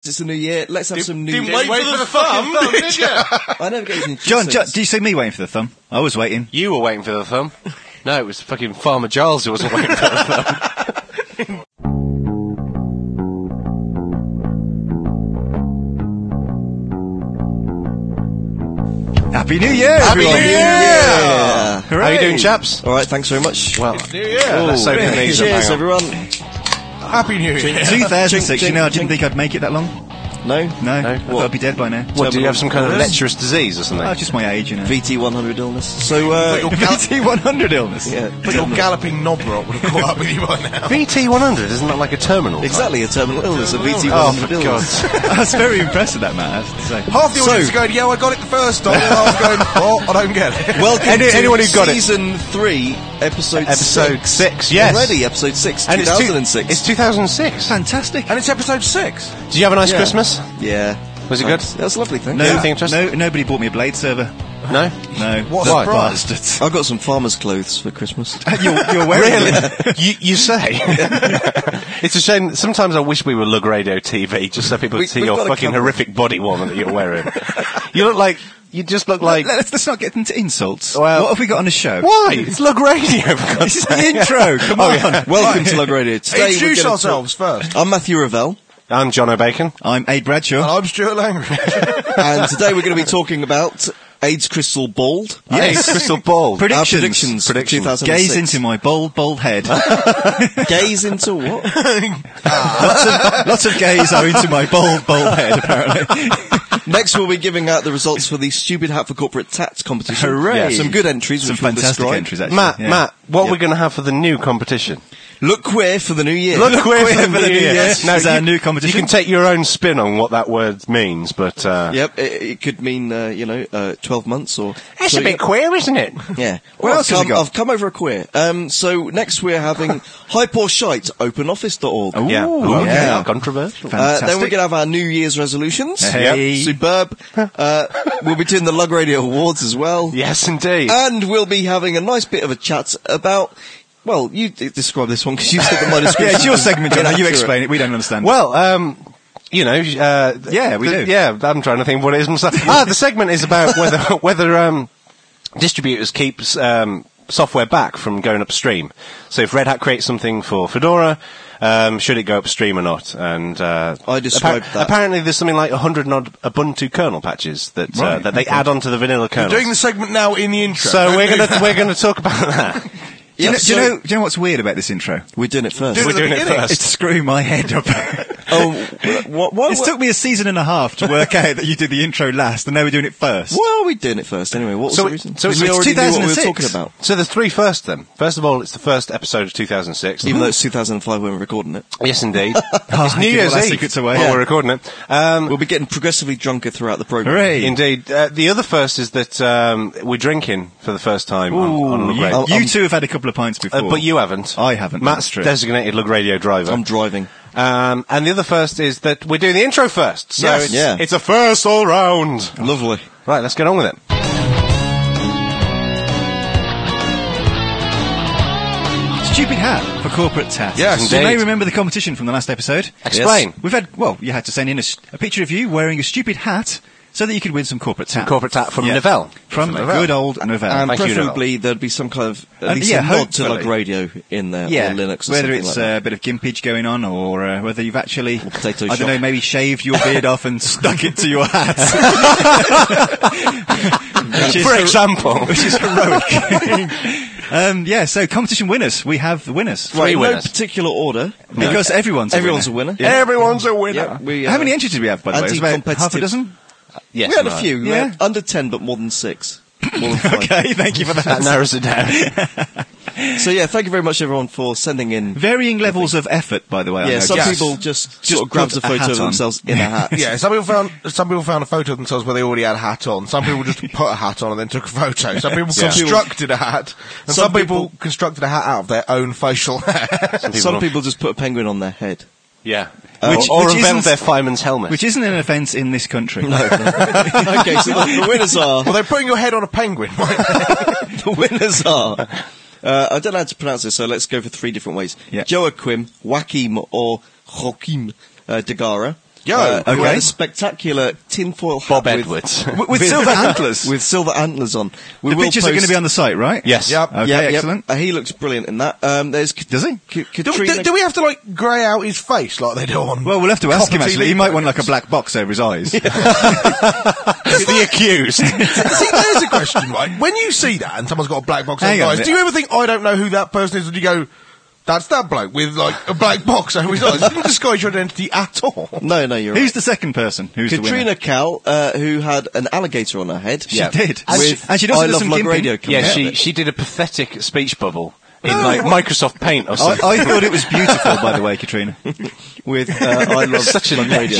It's a new year. Let's have some new... Didn't wait for the thumb, did you? I never get any... John, did you see me waiting for the thumb? I was waiting. You were waiting for the thumb. No, it was fucking Farmer Giles who wasn't waiting for the thumb. Happy New Year, Happy everyone. New Year! Hooray. How are you doing, chaps? All right, thanks very much. Well, New Year. let's open these up. Cheers, Hang on. everyone. Happy New Year. 2006, Chink, I chink, didn't think I'd make it that long. No? No, I thought I'd be dead by now. What, do you have some kind of lecherous disease or something? Oh, just my age, you know. VT100 illness. So, VT100 illness. yeah. But your galloping knob rot would have caught up with you by now. VT100, isn't that like a terminal? Exactly, a terminal illness, a VT100 Oh, for illness. God. I was very impressed with that, man, I have to say. Half the audience are going, yeah, I got it the first time. And I was going, oh, I don't get it. Welcome Anyone to who got it. Season 3, Episode 6, yes. Already, Episode 6, And 2006. It's 2006. Fantastic. And it's Episode 6. Did you have a nice Yeah. Christmas? Yeah. Was it good? That was lovely, thanks. No. Anything interesting? Nobody bought me a Blade server. No? No. What The surprise. bastards. I got some farmer's clothes for Christmas. You're wearing it. You say? It's a shame. Sometimes I wish we were Lug Radio TV, just so people could see we've your got a fucking camera. horrific body warmer that you're wearing. You just look like... Let's not get into insults. Well- What have we got on the show? Why? It's Lug Radio, for God's This is the sake. intro. Come on. yeah. Welcome to Lug Radio. Today we're Introduce gonna ourselves first. I'm Matthew Ravel, I'm John O'Bacon. I'm Aid And Bradshaw. I'm Stuart Langley. and today we're going to be talking about AIDS Crystal Bald. Yes. Crystal Ball. Our Predictions. predictions. 2006. Gaze into my bald head. Gaze into what? Lots of gays are into my bald head, apparently. Next we'll be giving out the results for the Stupid Hat for Corporate Tats competition. Hooray. Yeah, some good entries, Some which we'll fantastic describe. entries, actually. Matt, what Yeah. are we going to have for the new competition? Look queer for the new year. Look queer for the new year. Is that a new competition? You can take your own spin on what that word means, but... Yep, it could mean, 12 months or... It's so, a bit queer, isn't it? Yeah. What Well, else have we got? I've come over a queer. So next we're having Hype or Shite, openoffice.org. Ooh, Yeah. okay. yeah. Controversial. Fantastic. Then we're going to have our New Year's resolutions. Hey. Superb. We'll be doing the Lug Radio Awards as well. Yes, indeed. And we'll be having a nice bit of a chat about... Well, you describe this one because you said that my description... Yeah, it's your segment, John. You inaccurate. explain it. We don't understand. Well, Yeah, we do. Yeah, I'm trying to think what it is myself. The segment is about whether distributors keep software back from going upstream. So if Red Hat creates something for Fedora, should it go upstream or not? And I described that. Apparently, there's something like 100 and odd Ubuntu kernel patches that Right, that they add onto the vanilla kernel. Doing the segment now in the intro. So we're gonna talk about that. Do you so- know what's weird about this intro? We're doing it first. Do We're at the doing it beginning. first. It's screwing my head up. What? It took me a season and a half to work out that you did the intro last, and now we're doing it first. Why are we doing it first anyway? What was So the it- reason? so Because it's we already knew what we were 2006. talking about. So there's three first then. First of all, it's the first episode of 2006. Even though it's 2005 when we're recording it. Yes, indeed. It's New give Year's all our Eve secrets away. while Yeah. we're recording it. We'll be getting progressively drunker throughout the programme. Hooray. Indeed. The other first is that we're drinking for the first time on Lug Radio. You two have had a couple of pints before. But you haven't. I haven't. Matt's That's true. designated Lug Radio driver. I'm driving. And the other first is that we're doing the intro first. So Yes. it's, Yeah. it's a first all round. Lovely. Right, let's get on with it. Stupid Hat for Corporate Tats. Yes, You may indeed. remember the competition from the last episode. Explain. We've had, you had to send in a picture of you wearing a stupid hat so that you could win some corporate tat. Corporate tat from Yeah. Novell. From good old Novell. And Thank you, preferably there'd be some kind of at least yeah, a nod to hopefully. Lug Radio in there, or Linux or whether something it's like that. a bit of gimpage going on or whether you've actually, potato I don't shop. know, maybe shaved your beard off and stuck it to your hat. Which is For example. Which is heroic. So competition winners. We have the winners. Right, in no winners. particular order. Because everyone's a winner. Yeah. Everyone's a winner. Yeah, we, How many entries did we have, by the way? It was about anti-competitive. half a dozen? Yes, We had a right. few. We Yeah. had under 10, but more than 6. More than 5. Okay, thank you for That that. narrows it down. So yeah, thank you very much everyone for sending in. Varying levels of effort, by the way. I Yeah, know. some Yes. people just sort of grabbed put a a photo hat of on. themselves in a hat. Yeah, some people found a photo of themselves where they already had a hat on. Some people just put a hat on and then took a photo. Some people constructed a hat, and some people constructed a hat out of their own facial hair. Some people just put a penguin on their head. Yeah. Which or isn't- invent their fireman's helmet. Which isn't an offence in this country. Okay, so the winners are... Well, they're putting your head on a penguin. The winners are... I don't know how to pronounce this, so let's go for 3 different ways. Yeah. Joachim, Joachim or Joachim Degara, Yo, who okay. had a spectacular tinfoil hat Bob with, Edwards. With silver antlers. with silver antlers on. We The will pictures are going to post- be on the site, right? Yes. Yep. Okay, Yeah, yep. excellent. He looks brilliant in that. There's Does he? Katrina. Do we have to like grey out his face like they do on? Well, we'll have to ask him, Copper actually. He TV might want like a programs? black box over his eyes. It's the accused. See, there's a question, right? When you see that and someone's got a black box over Hang his on a eyes, minute. do you ever think, I don't know who that person is, and you go, that's that bloke with like a black box over his eyes? It didn't disguise your identity at all. No, you're Who's right. the second person? Who's the Katrina winner? Cal, who had an alligator on her head. She did. With And she also I did Love some Lug gimping. Radio coming Yeah, out of it. she did a pathetic speech bubble in like Microsoft Paint or something. I thought it was beautiful, by the way, Katrina. with I Love Such a Lug Radio.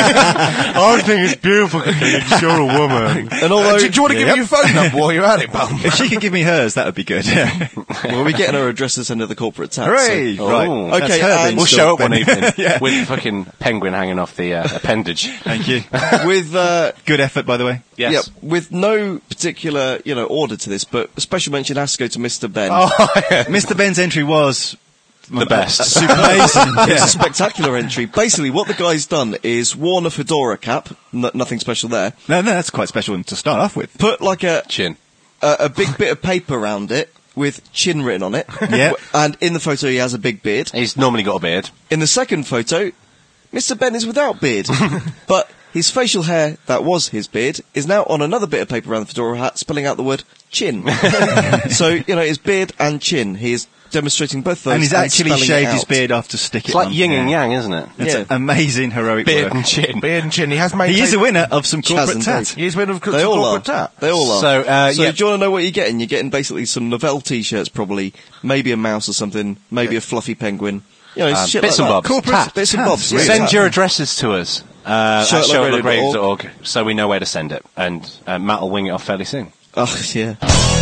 I think it's beautiful because you're a woman. And although Do you want to give me your phone number while you're at it, Bum? If she could give me hers, that would be good. Yeah. we'll be getting her address to send her the corporate tax. Hooray! so- Right. Oh. That's Okay, her and- being We'll still show up one Ben. evening with fucking penguin hanging off the appendage. Thank you. with Good effort, by the way. Yes. yeah, with no particular order to this, but a special mention has to go to Mr. Ben. Mr. Ben's entry was The best. super amazing. It's Yeah. a spectacular entry. Basically, what the guy's done is worn a fedora cap. Nothing special there. No, that's quite special to start off with. Put like a Chin. big bit of paper around it with chin written on it. Yeah. And in the photo, he has a big beard. He's normally got a beard. In the second photo, Mr. Ben is without beard. But his facial hair, that was his beard, is now on another bit of paper around the fedora hat, spelling out the word chin. So, his beard and chin. He is demonstrating both those. And he's actually spelling it shaved his out. beard off to stick It's it like on. yin and Yeah. yang, isn't it? It's Yeah. amazing, heroic Beard work. and chin. Beard and chin. He has made. He is a winner of some corporate and tat. Dave. He is a winner of They all are. corporate tat. They all are. So, so yeah. do you want to know what you're getting? You're getting basically some Novell t-shirts, probably, maybe a mouse or something, maybe a fluffy penguin. It's shit bits like and that. bobs. Corporate Tat. bits and bobs. Yeah, Send tat. your addresses to us at Shirtlugradio.org. shirtlugradio.org so we know where to send it. And Matt will wing it off fairly soon. Oh, yeah.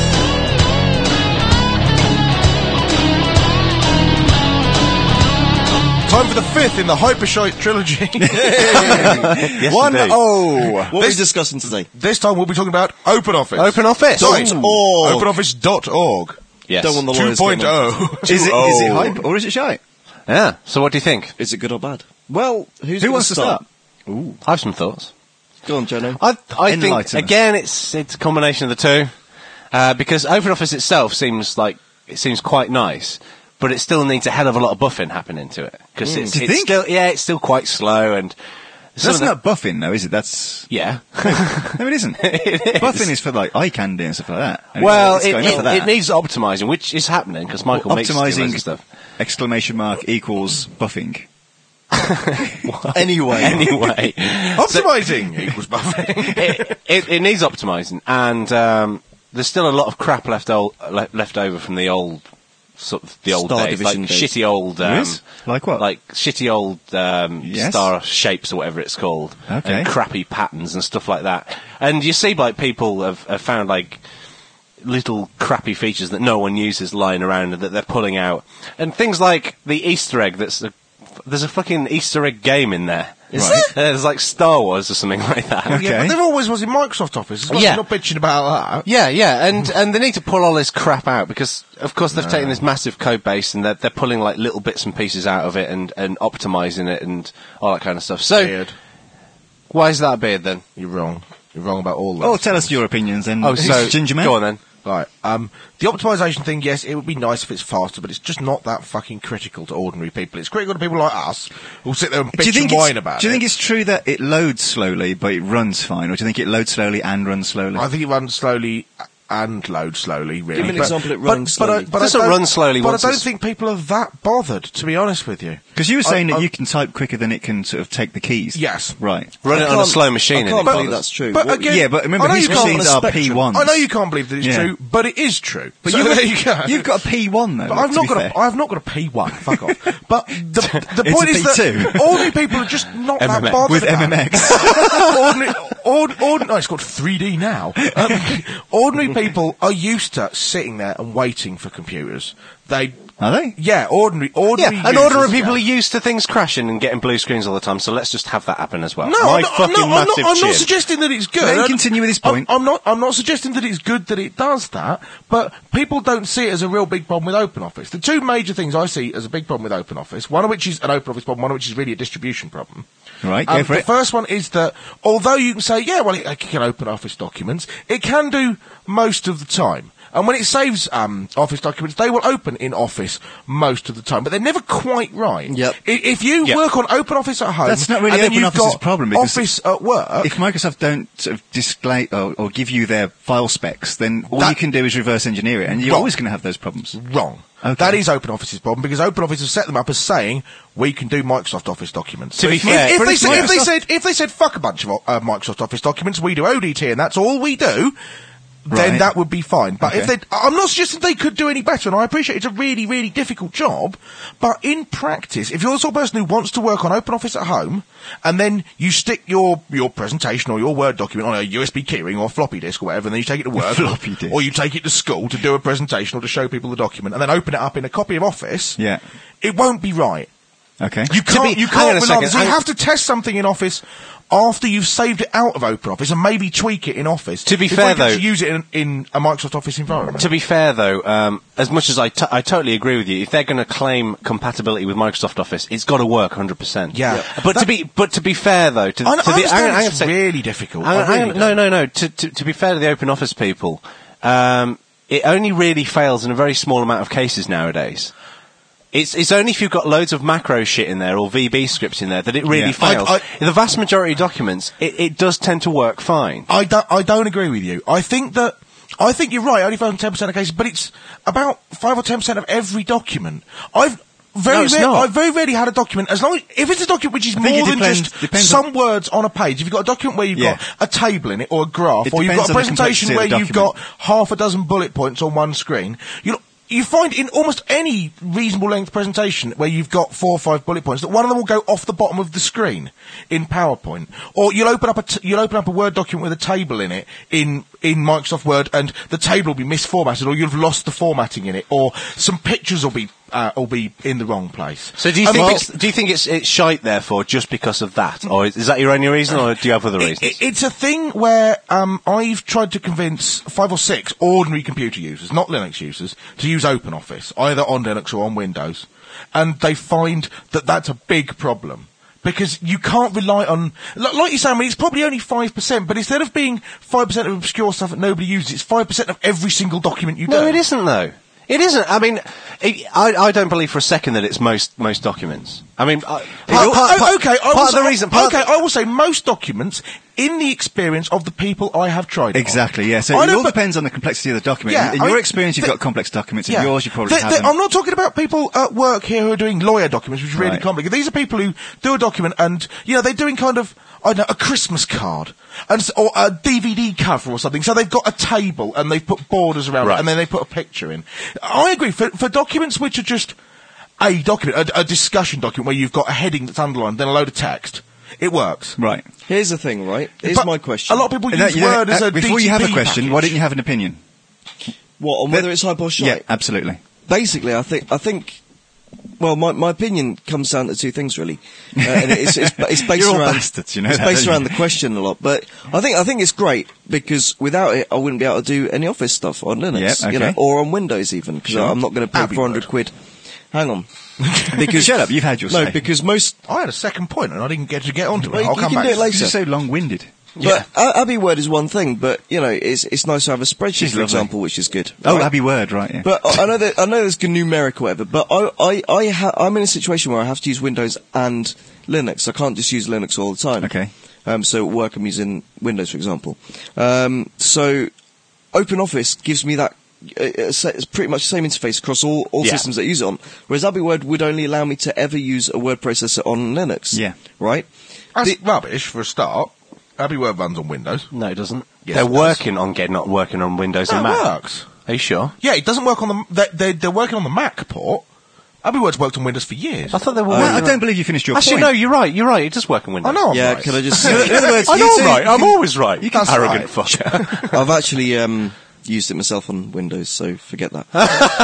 Time for the fifth in the Hypershite trilogy. Yes, 1-0. What are we This- discussing today? This time we'll be talking about OpenOffice. OpenOffice. .org. OpenOffice.org. Yes. Don't want the lawyers getting on. 2.0. Is it hype or is it shite? Yeah. So what do you think? Is it good or bad? Well, who Who wants to start? I have some thoughts. Go on, Jono. I think Enlighten us. again it's a combination of the two, because OpenOffice itself seems quite nice, but it still needs a hell of a lot of buffing happening to it because Do you it's think? still it's still quite slow and some That's of the- not buffing, though, is it? That's yeah. no, it isn't. Buffing is for like eye candy and stuff like that. And Well, it's going for that. it needs optimizing, which is happening because Michael makes Optimizing stuff. exclamation mark equals buffing. Anyway. Anyway, Optimizing equals buffing. it needs optimizing, and there's still a lot of crap left over from the old sort of the old Star days, Division like days. shitty old There is? Like what? like shitty old Yes. star shapes or whatever it's called, Okay. and crappy patterns and stuff like that. And you see, like people have found like little crappy features that no one uses lying around and that they're pulling out, and things like the Easter egg. There's a fucking Easter egg game in there. Is Right. there? There's like Star Wars or something like that. Okay. Yeah, but there always was in Microsoft Office. It's Yeah. not bitching about that. Yeah, and they need to pull all this crap out because, of course, they've taken this massive code base and they're pulling like little bits and pieces out of it and optimizing it and all that kind of stuff. So, Beard. why is that a beard then? You're wrong. You're wrong about all that. Oh, tell us your opinions then. Oh, so Ginger Man. go on then. Right. The optimization thing, yes, it would be nice if it's faster, but it's just not that fucking critical to ordinary people. It's critical to people like us who'll sit there and bitch and whine about it. Do you think it's true that it loads slowly but it runs fine, or do you think it loads slowly and runs slowly? I think it runs slowly and loads slowly, really. Give me an example it running slowly. But Doesn't I don't- run slowly But once I don't it's- think people are that bothered, to be honest with you. Because you were saying that I- you can type quicker than it can sort of take the keys. Yes. Right. Run it on a can't- slow machine. I and can't it believe bothers. that's true. But What- again, Yeah, but remember, I know his you can't- machines on a are spectrum. P1s. I know you can't believe that it's Yeah. true, but it is true. But So you, there you go. you've got a P1 though. But I've to not be got fair. I've not got a P1. Fuck off. But the It's point a is that P2. ordinary people are just not that MMX. bothered with about it. MMX. No, it's called 3D now. Ordinary people are used to sitting there and waiting for computers. They Are they? Yeah, ordinary Yeah, and users, ordinary people yeah. are used to things crashing and getting blue screens all the time, so let's just have that happen as well. No, My I'm fucking not, massive I'm not chin. suggesting that it's good. Let him continue with his point. I'm not suggesting that it's good that it does that, but people don't see it as a real big problem with OpenOffice. The two major things I see as a big problem with OpenOffice, one of which is an OpenOffice problem, one of which is really a distribution problem. Right, go for the it. first one is that although you can say, yeah, well, it can open Office documents, it can do most of the time. And when it saves Office documents, they will open in Office most of the time, but they're never quite right. Yep. If you work on OpenOffice at home, That's not really and then you've OpenOffice's got problem, because Office at work. If Microsoft don't sort of display or give you their file specs, then all you can do is reverse engineer it, and you're Wrong. always going to have those problems. Wrong. Okay. That is OpenOffice's problem, because OpenOffice has set them up as saying we can do Microsoft Office documents. To be If- fair- if but they it's said if they said fuck a bunch of Microsoft Office documents, we do ODT and that's all we do, then Right. that would be fine. But if Okay. I'm not suggesting they could do any better, and I appreciate it's a really, really difficult job, but in practice, if you're the sort of person who wants to work on OpenOffice at home, and then you stick your presentation or your Word document on a USB keyring or a floppy disk or whatever, and then you take it to work, Floppy disk. or you take it to school to do a presentation or to show people the document, and then open it up in a copy of Office, Yeah. it won't be right. Okay. You can't hang on a rely second, on. So you have to test something in Office after you've saved it out of OpenOffice and maybe tweak it in Office. To be before fair, you can though- actually use it in a Microsoft Office environment. To be fair, though, as much as I totally agree with you, if they're going to claim compatibility with Microsoft Office, it's got to work 100%. Yeah. But to be fair, though, I understand hang on a it's sec. really difficult. Hang on, I really hang on. do. No. To be fair to the Open Office people, it only really fails in a very small amount of cases nowadays. It's only if you've got loads of macro shit in there or VB scripts in there that it really Yeah. fails. In the vast majority of documents, it does tend to work fine. I don't agree with you. I think you're right. Only 5 or 10% of cases, but it's about 5 or 10% of every document. I've very rarely had a document, as long as, if it's a document which is think more it than depends- just depends some words on a page. If you've got a document where you've Yeah. got a table in it or a graph, It or you've depends got a on the presentation complexity where of the you've got document. half a dozen bullet points on one screen, you find in almost any reasonable length presentation where you've got 4 or 5 bullet points that one of them will go off the bottom of the screen in PowerPoint, or you'll open up a Word document with a table in it in Microsoft Word, and the table will be misformatted, or you'll have lost the formatting in it, or some pictures will be in the wrong place. So do you think it's shite therefore just because of that, or is that your only reason, or do you have other reasons? It's a thing where I've tried to convince 5 or 6 ordinary computer users, not Linux users, to use OpenOffice, either on Linux or on Windows, and they find that that's a big problem. Because you can't rely on, like you say, I mean, it's probably only 5%, but instead of being 5% of obscure stuff that nobody uses, it's 5% of every single document you do. No, it isn't though. It isn't. I mean, I don't believe for a second that it's most documents. I mean, I will say most documents in the experience of the people I have tried. Exactly, yeah. So it all depends on the complexity of the document. Yeah, in your experience, you've got complex documents. In yours, you probably haven't. I'm not talking about people at work here who are doing lawyer documents, which is really Right. complicated. These are people who do a document and, they're doing kind of, I don't know, a Christmas card or a DVD cover or something. So they've got a table and they've put borders around it and then they put a picture in. I agree. For documents which are just a document, a discussion document where you've got a heading that's underlined, then a load of text, it works. Right. Here's the thing, right? Here's But my question. A lot of people use Word as a before you have a DTP question, package. why don't you have an opinion? What, on whether it's hype or shite? Yeah, absolutely. Basically, I think. Well, my opinion comes down to two things really, and it's based You're all around bastards, you know it's that, based don't around you? the question a lot. But I think it's great because without it, I wouldn't be able to do any Office stuff on Linux, Yeah, okay. or on Windows even because Sure. I'm not going to pay That'd be 400 good. quid. Hang on, because Shut up, you've had your say. no, because most. I had a second point and I didn't get onto it. Well, I'll you come can back. do it later. You're so long-winded. But Abbey Word is one thing, but it's nice to have a spreadsheet, She's for lovely. example, which is good. Oh, right? Abbey Word, right, yeah. But I know there's numeric or whatever, but I'm in a situation where I have to use Windows and Linux. I can't just use Linux all the time. Okay. So at work I'm using Windows, for example. So OpenOffice gives me that. It's pretty much the same interface across all systems that use it on. Whereas Abbey Word would only allow me to ever use a word processor on Linux. Yeah. Right? That's rubbish for a start. Abbey Word runs on Windows. No, it doesn't. Yes, They're it does. working on not working on Windows and It Mac. works. Are you sure? Yeah, it doesn't work on the. They're working on the Mac port. Abbey Word's worked on Windows for years. I thought they were. Well, I don't believe you finished your Actually, point. no, you're right. It does work on Windows. I know. I'm Yeah, right. can I just In other words, I you know two- I'm right. I'm always right. You That's arrogant right. fucker. I've actually used it myself on Windows, so forget that.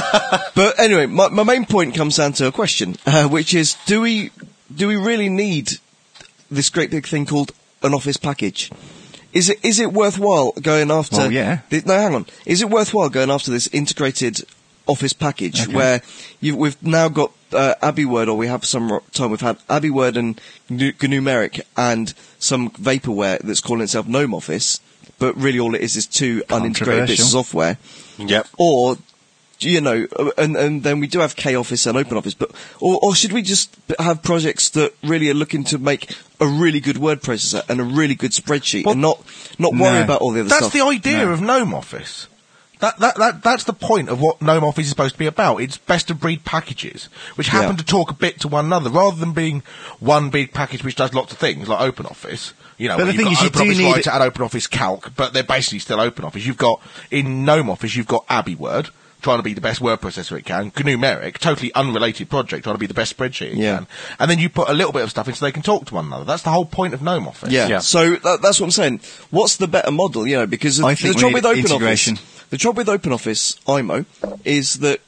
But anyway, my main point comes down to a question, which is, do we really need this great big thing called an Office package? Is it worthwhile going after... Well, yeah. No, hang on. Is it worthwhile going after this integrated Office package where we've now got AbiWord, or we have some time we've had AbiWord and GNUmeric and some vaporware that's calling itself GNOME Office, but really all it is two unintegrated bits of software. Yep. Or, you know, and then we do have K-Office and OpenOffice, but, or should we just have projects that really are looking to make a really good word processor and a really good spreadsheet and not worry about all the other stuff? That's the idea of GNOME Office. That's the point of what GNOME Office is supposed to be about. It's best of breed packages, which happen to talk a bit to one another, rather than being one big package which does lots of things, like OpenOffice. You know, but the thing is, you do OpenOffice need Writer and OpenOffice Calc, but they're basically still OpenOffice. You've got, in GNOME Office, you've got AbiWord, trying to be the best word processor it can, GNUmeric, totally unrelated project, trying to be the best spreadsheet it can, and then you put a little bit of stuff in so they can talk to one another. That's the whole point of GNOME Office. Yeah. So that's what I'm saying. What's the better model? You know, because I think the trouble with integration. the trouble with OpenOffice IMO is that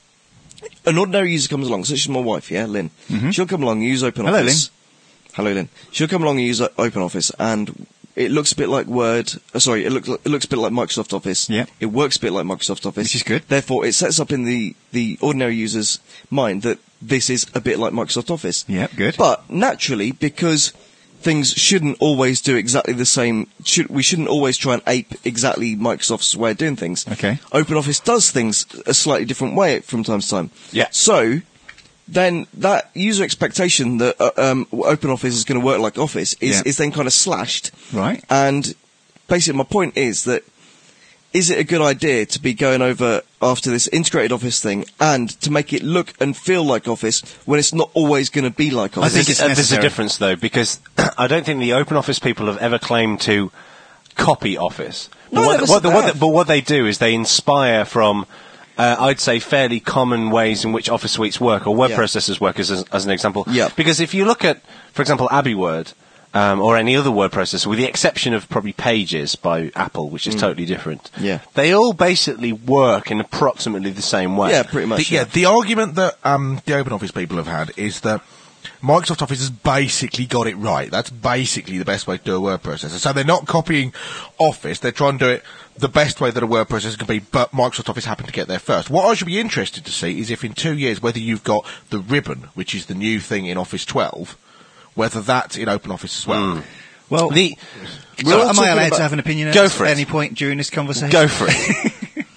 an ordinary user comes along, such as my wife, Lynn. Mm-hmm. She'll come along and use OpenOffice. Hello, Lynn. She'll come along and use OpenOffice, and it looks a bit like Word. It looks a bit like Microsoft Office. Yeah. It works a bit like Microsoft Office. Which is good. Therefore, it sets up in the ordinary user's mind that this is a bit like Microsoft Office. Yeah, good. But naturally, because things shouldn't always do exactly the same, we shouldn't always try and ape exactly Microsoft's way of doing things. Okay. OpenOffice does things a slightly different way from time to time. Yeah. So then that user expectation that OpenOffice is going to work like Office is then kind of slashed. Right. And basically my point is that, is it a good idea to be going over after this integrated Office thing and to make it look and feel like Office when it's not always going to be like Office? I think it's There's a necessary. difference, though, because I don't think the OpenOffice people have ever claimed to copy Office. No, But what they do is they inspire from, I'd say, fairly common ways in which Office suites work, or web processors work, as an example. Yeah. Because if you look at, for example, AbiWord, or any other word processor, with the exception of probably Pages by Apple, which is totally different. Yeah. They all basically work in approximately the same way. Yeah, pretty much. The argument that the OpenOffice people have had is that Microsoft Office has basically got it right. That's basically the best way to do a word processor. So they're not copying Office. They're trying to do it the best way that a word processor can be, but Microsoft Office happened to get there first. What I should be interested to see is if in 2 years, whether you've got the ribbon, which is the new thing in Office 12, whether that's in OpenOffice as well. Well, We're all am I talking allowed about- to have an opinion Go at for it. any point during this conversation? Go for it.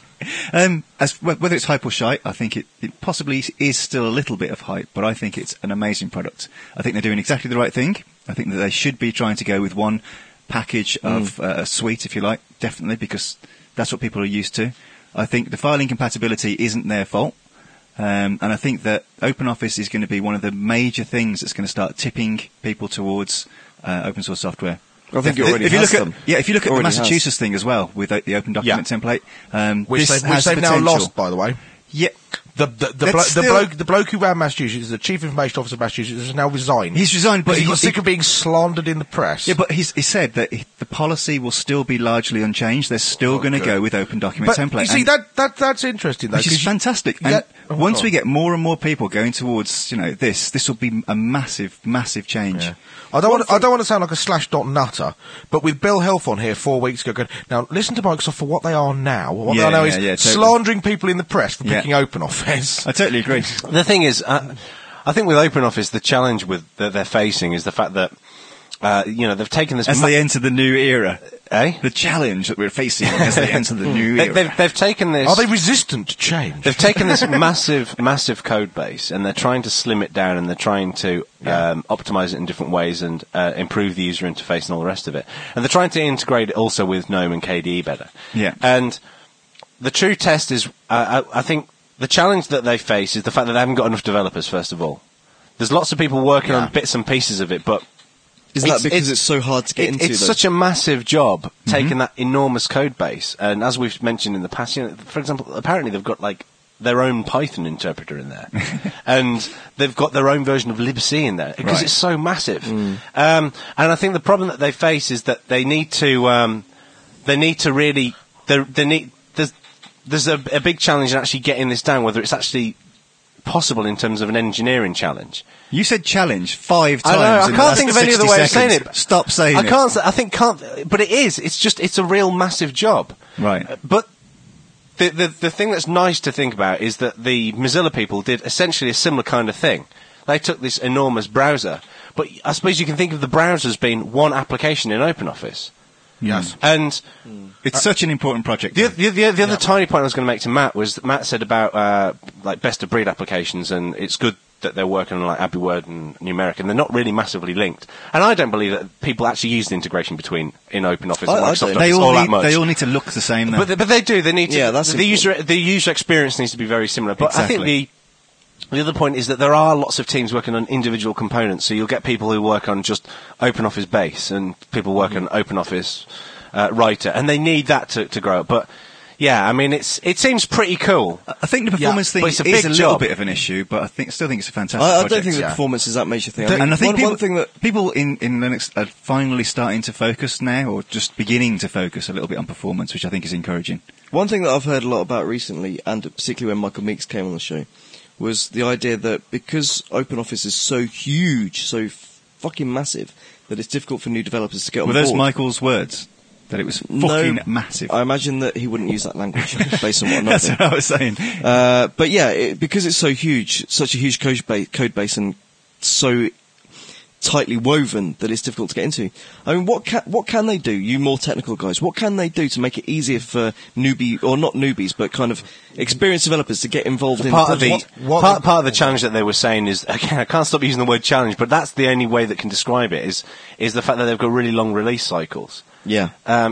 Whether it's hype or shite, I think it possibly is still a little bit of hype, but I think it's an amazing product. I think they're doing exactly the right thing. I think that they should be trying to go with one package of a suite, if you like, definitely, because that's what people are used to. I think the filing compatibility isn't their fault. And I think that OpenOffice is going to be one of the major things that's going to start tipping people towards open source software. I think it already if you has look them. at, if you look at the Already Massachusetts thing as well, with the open document template, Which this they've has the now potential. lost, by the way. Yeah, The bloke who ran Massachusetts, the chief information officer of Massachusetts, has now resigned. he's resigned, but Because he got he- sick of being slandered in the press. Yeah, but he said that the policy will still be largely unchanged. They're still going to go with open document But template. you see, and- that's interesting, though. which is 'cause you- fantastic. Yeah. And once we get more and more people going towards, this will be a massive, massive change. Yeah. I don't want to sound like a Slashdot nutter, but with Bill Health on here 4 weeks ago, going, now listen to Microsoft for what they are now. What they are now is totally. slandering people in the press for Yeah. picking OpenOffice. I totally agree. The thing is, I think with OpenOffice, the challenge that they're facing is the fact that, they've taken this... As they enter the new era. Eh? The challenge that we're facing as they enter the new era. They've taken this... Are they resistant to change? They've taken this massive code base, and they're trying to slim it down, and they're trying to optimize it in different ways and improve the user interface and all the rest of it. And they're trying to integrate it also with GNOME and KDE better. Yeah. And the true test is, I think, the challenge that they face is the fact that they haven't got enough developers, first of all. There's lots of people working on bits and pieces of it, but... Isn't that because it's so hard to get into? It's such a massive job, taking that enormous code base. And as we've mentioned in the past, for example, apparently they've got their own Python interpreter in there. And they've got their own version of libc in there because it's so massive. And I think the problem that they face is that they need to really, there's there's a big challenge in actually getting this down, whether it's actually possible in terms of an engineering challenge. You said challenge 5 I times. know, I in the can't last think of any 60 other way of saying seconds. it. Stop saying I it. can't. I think can't. But it is. It's a real massive job. Right. But the thing that's nice to think about is that the Mozilla people did essentially a similar kind of thing. They took this enormous browser, but I suppose you can think of the browser as being one application in OpenOffice. Yes. And It's such an important project. the other tiny point I was going to make to Matt was that Matt said about like best of breed applications, and it's good that they're working on like AbiWord and Numeric, and they're not really massively linked. And I don't believe that people actually use the integration between in OpenOffice and I Microsoft don't. Office all that much. They all need to look the same, though. But they do. They need to. Yeah, that's the user experience needs to be very similar. But I Exactly. think the other point is that there are lots of teams working on individual components. So you'll get people who work on just OpenOffice Base, and people work on OpenOffice Writer, and they need that to grow up. But yeah, I mean, it seems pretty cool. I think the performance thing but is it's a a big little job. bit of an issue, but I still think it's a fantastic I project. don't think the performance is that major thing. And I think one thing that people in Linux are finally starting to focus now, or just beginning to focus a little bit on performance, which I think is encouraging. One thing that I've heard a lot about recently, and particularly when Michael Meeks came on the show, was the idea that because OpenOffice is so huge, so fucking massive, that it's difficult for new developers to get on Were board. those Michael's words? That it was fucking massive. I imagine that he wouldn't use that language based on what I know. That's what I was saying. But yeah, because it's so huge, such a huge code base, and so tightly woven that it's difficult to get into. I mean, what can they do? You more technical guys, what can they do to make it easier for newbie or not newbies, but kind of experienced developers to get involved in Part of projects? the part of the challenge that they were saying is, again, I can't stop using the word challenge, but that's the only way that can describe it is the fact that they've got really long release cycles. Yeah.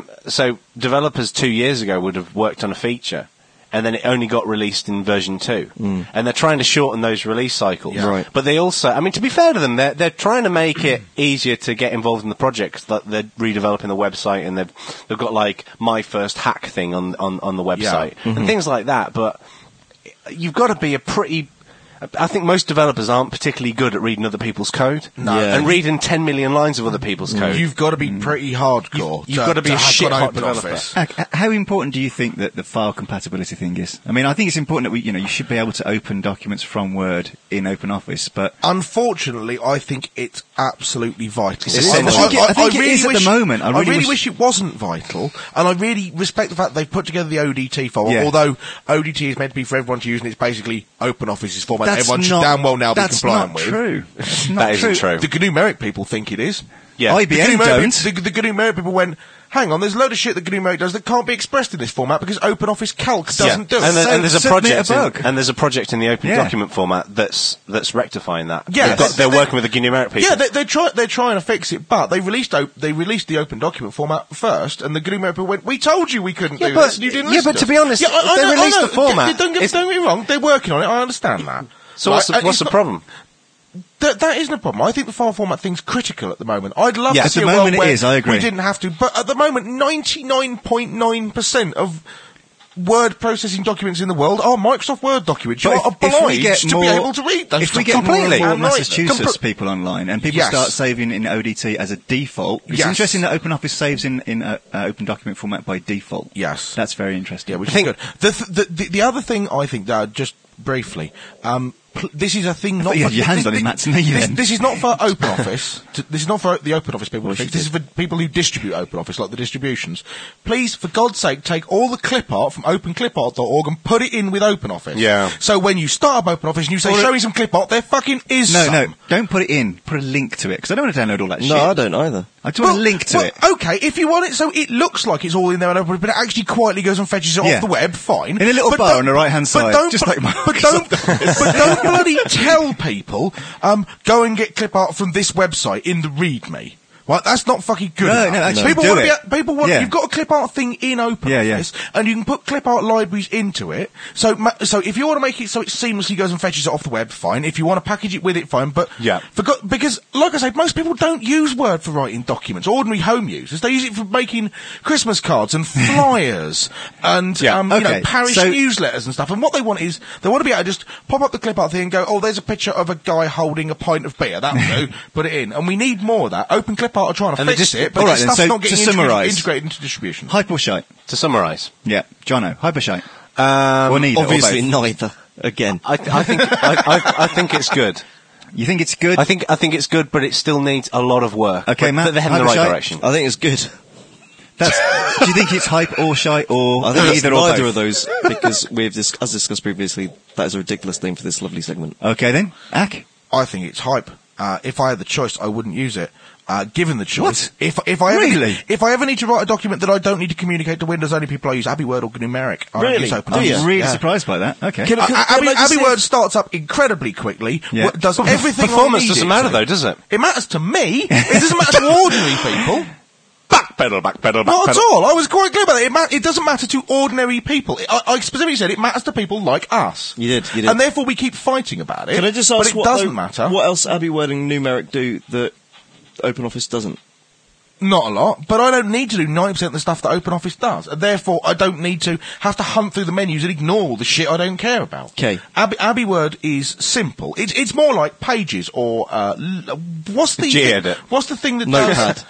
So developers 2 years ago would have worked on a feature, and then it only got released in version 2. And they're trying to shorten those release cycles. Yeah. Right. But they also, I mean, to be fair to them, they're trying to make it easier to get involved in the project. That they're redeveloping the website, and they've got like my first hack thing on the website and things like that. But you've got to be a pretty. I think most developers aren't particularly good at reading other people's code. No. Yeah. And reading 10 million lines of other people's code. You've got to be pretty hardcore. You've got to be a hack shit on hot OpenOffice. How important do you think that the file compatibility thing is? I mean, I think it's important that you should be able to open documents from Word in OpenOffice, but Unfortunately, I think it's absolutely vital. It's essential. I think it is at the moment. I really wish it wasn't vital, and I really respect the fact they've put together the ODT file. Yeah. Although ODT is meant to be for everyone to use, and it's basically OpenOffice's format. that's Everyone should not, damn well now be that's compliant not with. true. That's not That isn't true. The GNU Numeric people think it is. Yeah. IBM don't. The GNU Numeric people went, hang on, there's a load of shit that GNU Numeric does that can't be expressed in this format because OpenOffice Calc doesn't do it. And there's a submit project a bug. and there's a project in the open Yeah. document format that's rectifying that. Yeah, they're working with the GNU Numeric people. Yeah, they're trying to fix it, but they released the open document format first, and the GNU Numeric people went, we told you we couldn't do this, and you didn't listen but to to us." be honest, Yeah, I they know, released I know. the format. Don't get me wrong, they're working on it, I understand that. So Right, what's it's the not- problem? That isn't a problem. I think the file format thing's critical at the moment. I'd love Yeah, to at see the a world moment it where is, I agree. we didn't have to, but at the moment, 99.9% of word processing documents in the world are Microsoft Word documents. You But are obliged to be able to read those. If we get more and completely more and write them. Massachusetts people online, and people Yes. start saving in ODT as a default, it's Yes. interesting that OpenOffice saves in open document format by default. Yes. That's very interesting. Yeah, which I is think- good. The other thing I think, just briefly, this is a thing not you for had your hands on him, Matt, didn't you, then? this is not for OpenOffice. This is not for the OpenOffice people. Well, to fix. she This is for people who distribute OpenOffice, like the distributions. Please, for God's sake, take all the clip art from openclipart.org and put it in with OpenOffice. Yeah. So when you start up OpenOffice and you say, Or- show me some clip art, there fucking is No, some. no, don't put it in. Put a link to it, because I don't want to download all that shit. No, I don't either. I just want a link to Well, it. okay, if you want it so it looks like it's all in there and open, but it actually quietly goes and fetches it Yeah. off the web, fine. In a little But bar don't- on the right-hand but side, don't just blo- like but don't bloody tell people, go and get clip art from this website in the README. Right, that's not fucking good No, enough. no, actually people do want it. people want, Yeah. you've got a clip art thing in OpenOffice, Yeah, yeah. and you can put clip art libraries into it. So if you want to make it so it seamlessly goes and fetches it off the web, fine. If you want to package it with it, fine. But Yeah. because, like I said, most people don't use Word for writing documents. Ordinary home users, they use it for making Christmas cards and flyers and Yeah, okay. parish So- newsletters and stuff. And what they want is they want to be able to just pop up the clip art thing and go, oh, there's a picture of a guy holding a pint of beer. That'll do. Put it in, and we need more of that. Open clip art are trying to And they fix just- it, but All right the then, stuff's so not getting to summarise. integrated into distribution. Hype or shite? To summarise, Yeah, Jono, hype or shite? Or neither? Obviously or both? neither. Again. I think it's good. You think it's good? I think it's good, but it still needs a lot of work. Okay, but Matt, they're heading in the right Hypershite? direction. I think it's good. Do you think it's hype or shite or I think it's either or neither both? of those, because as discussed previously, that is a ridiculous name for this lovely segment. Okay then, Ack. I think it's hype. If I had the choice, I wouldn't use it. Given the choice, What? if I Really? if I ever need to write a document that I don't need to communicate to Windows only people, I use AbiWord or Numeric. I don't Really? use Open Do Office. you? I'm really Yeah. surprised by that. Okay. Can I just say- AbiWord starts up incredibly quickly. Yeah. Does everything. Performance I need doesn't it matter to. though, does it? It matters to me. It doesn't matter to ordinary people. Backpedal. Not at all. I was quite clear about it. It doesn't matter to ordinary people. I specifically said it matters to people like us. You did. And therefore we keep fighting about it. Can I just but ask it what doesn't though- matter. What else AbiWord and Numeric do that OpenOffice doesn't? Not a lot, but I don't need to do 90% of the stuff that OpenOffice does. And therefore, I don't need to have to hunt through the menus and ignore all the shit I don't care about. 'Kay. AbiWord is simple. It's more like Pages or what's the Gedit. What's the thing that Notepad. does?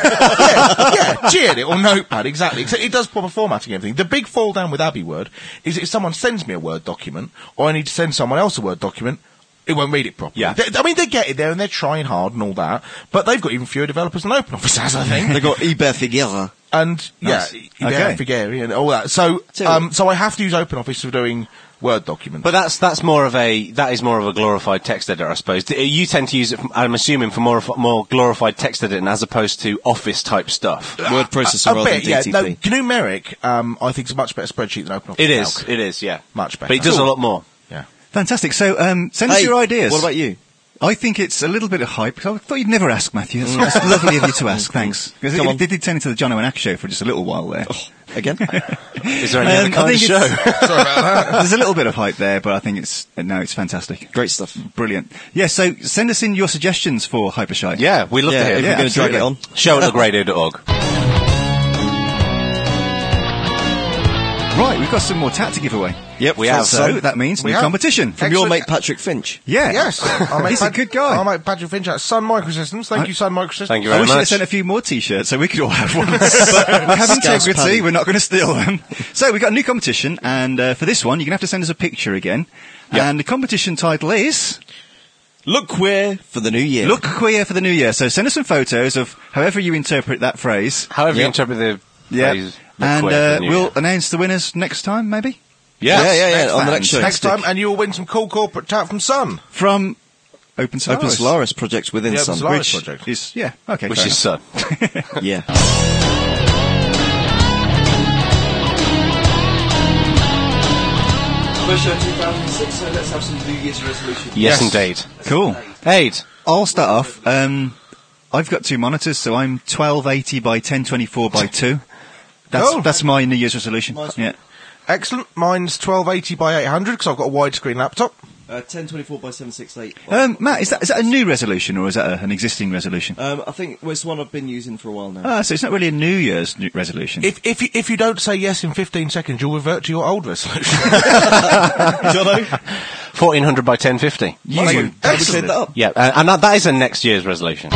Yeah, Gedit or Notepad, exactly. Except it does proper formatting and everything. The big fall down with AbiWord is if someone sends me a Word document, or I need to send someone else a Word document, it won't read it properly. Yeah. They get it there and they're trying hard and all that, but they've got even fewer developers than OpenOffice has, I think. They've got Iber Figuera. And Nice. yeah, Okay. Figari and all that. So I have to use OpenOffice for doing Word documents. But that is more of a glorified text editor, I suppose. You tend to use it, I'm assuming, for more glorified text editing as opposed to Office type stuff. Word processor rather than yeah. DTP. No, Numeric, I think is a much better spreadsheet than OpenOffice. It is, yeah, Much better. But it does a lot more. Yeah. Fantastic. So send us Hey, your ideas. What about you? I think it's a little bit of hype. I thought you'd never ask, Matthew. That's lovely of you to ask. Thanks. Because Come it on. did turn into the John Owen Ack show for just a little while there. Again? Is there any other I kind of think show? There's a little bit of hype there, but I think it's fantastic. Great stuff. Brilliant. Yeah, so send us in your suggestions for Hypershite. Yeah, we love to Yeah, hear if it. we're going to drag it on. Show at thegradio.org. Right, we've got some more tat to give away. Yep, we have. So that means We new have. competition. From your Excellent. mate Patrick Finch. Yeah. Yes. He's a good guy. I'll make Patrick Finch at Sun Microsystems. Thank you, Sun Microsystems. Thank you I very wish you'd have much. sent a few more T-shirts so we could all have one. But we have Scouse integrity, Paddy. we're not going to steal them. So we've got a new competition, and for this one, you're going to have to send us a picture again. Yep. And the competition title is Look queer for the new year. Look Queer for the New Year. So send us some photos of however you interpret that phrase. However you Yep. interpret the Yeah. phrase, look And queer for the new we'll year. announce the winners next time, maybe? Yes. Yeah, on the next show. Next time, and you'll win some cool corporate tat from Sun. From Open Solaris. Open Solaris project within The Open Sun. Solaris Which project. is, yeah, okay. Which fair is enough. Sun. Yeah. First show 2006, so let's have some New Year's resolutions. Yes, Yes. indeed. Cool. Aid. I'll start off. I've got two monitors, so I'm 1280 by 1024 by 2. Cool. That's my New Year's resolution. Nice. Yeah. Excellent. Mine's 1280 by 800 because I've got a widescreen laptop. 1024 by 768. Matt, is that a new resolution or is that an existing resolution? I think it's one I've been using for a while now. Ah, so it's not really a New Year's resolution. If you don't say yes in 15 seconds, you'll revert to your old resolution. Jono? 1400 by 1050. You Thank would- you. Have we cleared that up? Yeah, and that is a next year's resolution.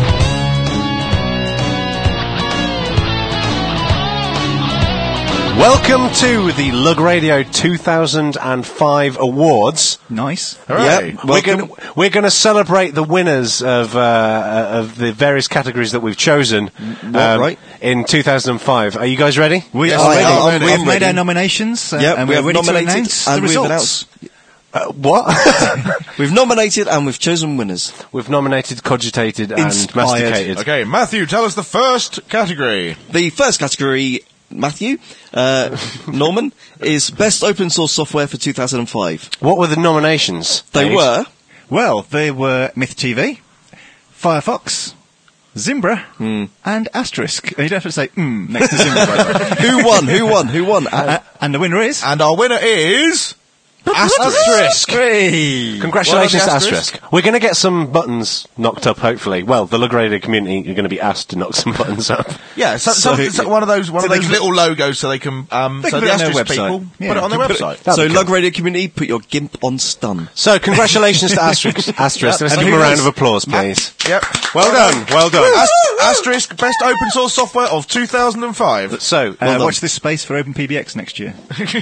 Welcome to the Lug Radio 2005 Awards. Nice. Hooray. Yep. We're going to celebrate the winners of the various categories that we've chosen right. in 2005. Are you guys ready? We Yes, are I ready. am We've ready. made our nominations Yep, and we we're have ready to nominated announce and the we've results. announced. What? We've nominated and we've chosen winners. We've nominated, cogitated, and Inspired. masticated. Okay, Matthew, tell us the first category. The first category, Matthew, Norman, is Best Open Source Software for 2005. What were the nominations? They Dave? were... Well, they were Myth TV, Firefox, Zimbra, and Asterisk. You don't have to say next to Zimbra. by the way. Who won? And the winner is... And our winner is... Asterisk. Hey. Congratulations Well to done, Asterisk. We're going to get some buttons knocked up, hopefully. Well, the Lug Radio community are going to be asked to knock some buttons up. Yeah, so one of those little logos so they can so put the it on their Asterisk website. people Yeah. put it on their website. That'd So, be cool. Lug Radio community, put your GIMP on stun. So, congratulations to Asterisk. Asterisk. Let's And give who him a round knows? of applause, please. Yep. Well done. Well done. Asterisk, best open source software of 2005. So, well done. Watch this space for OpenPBX next year.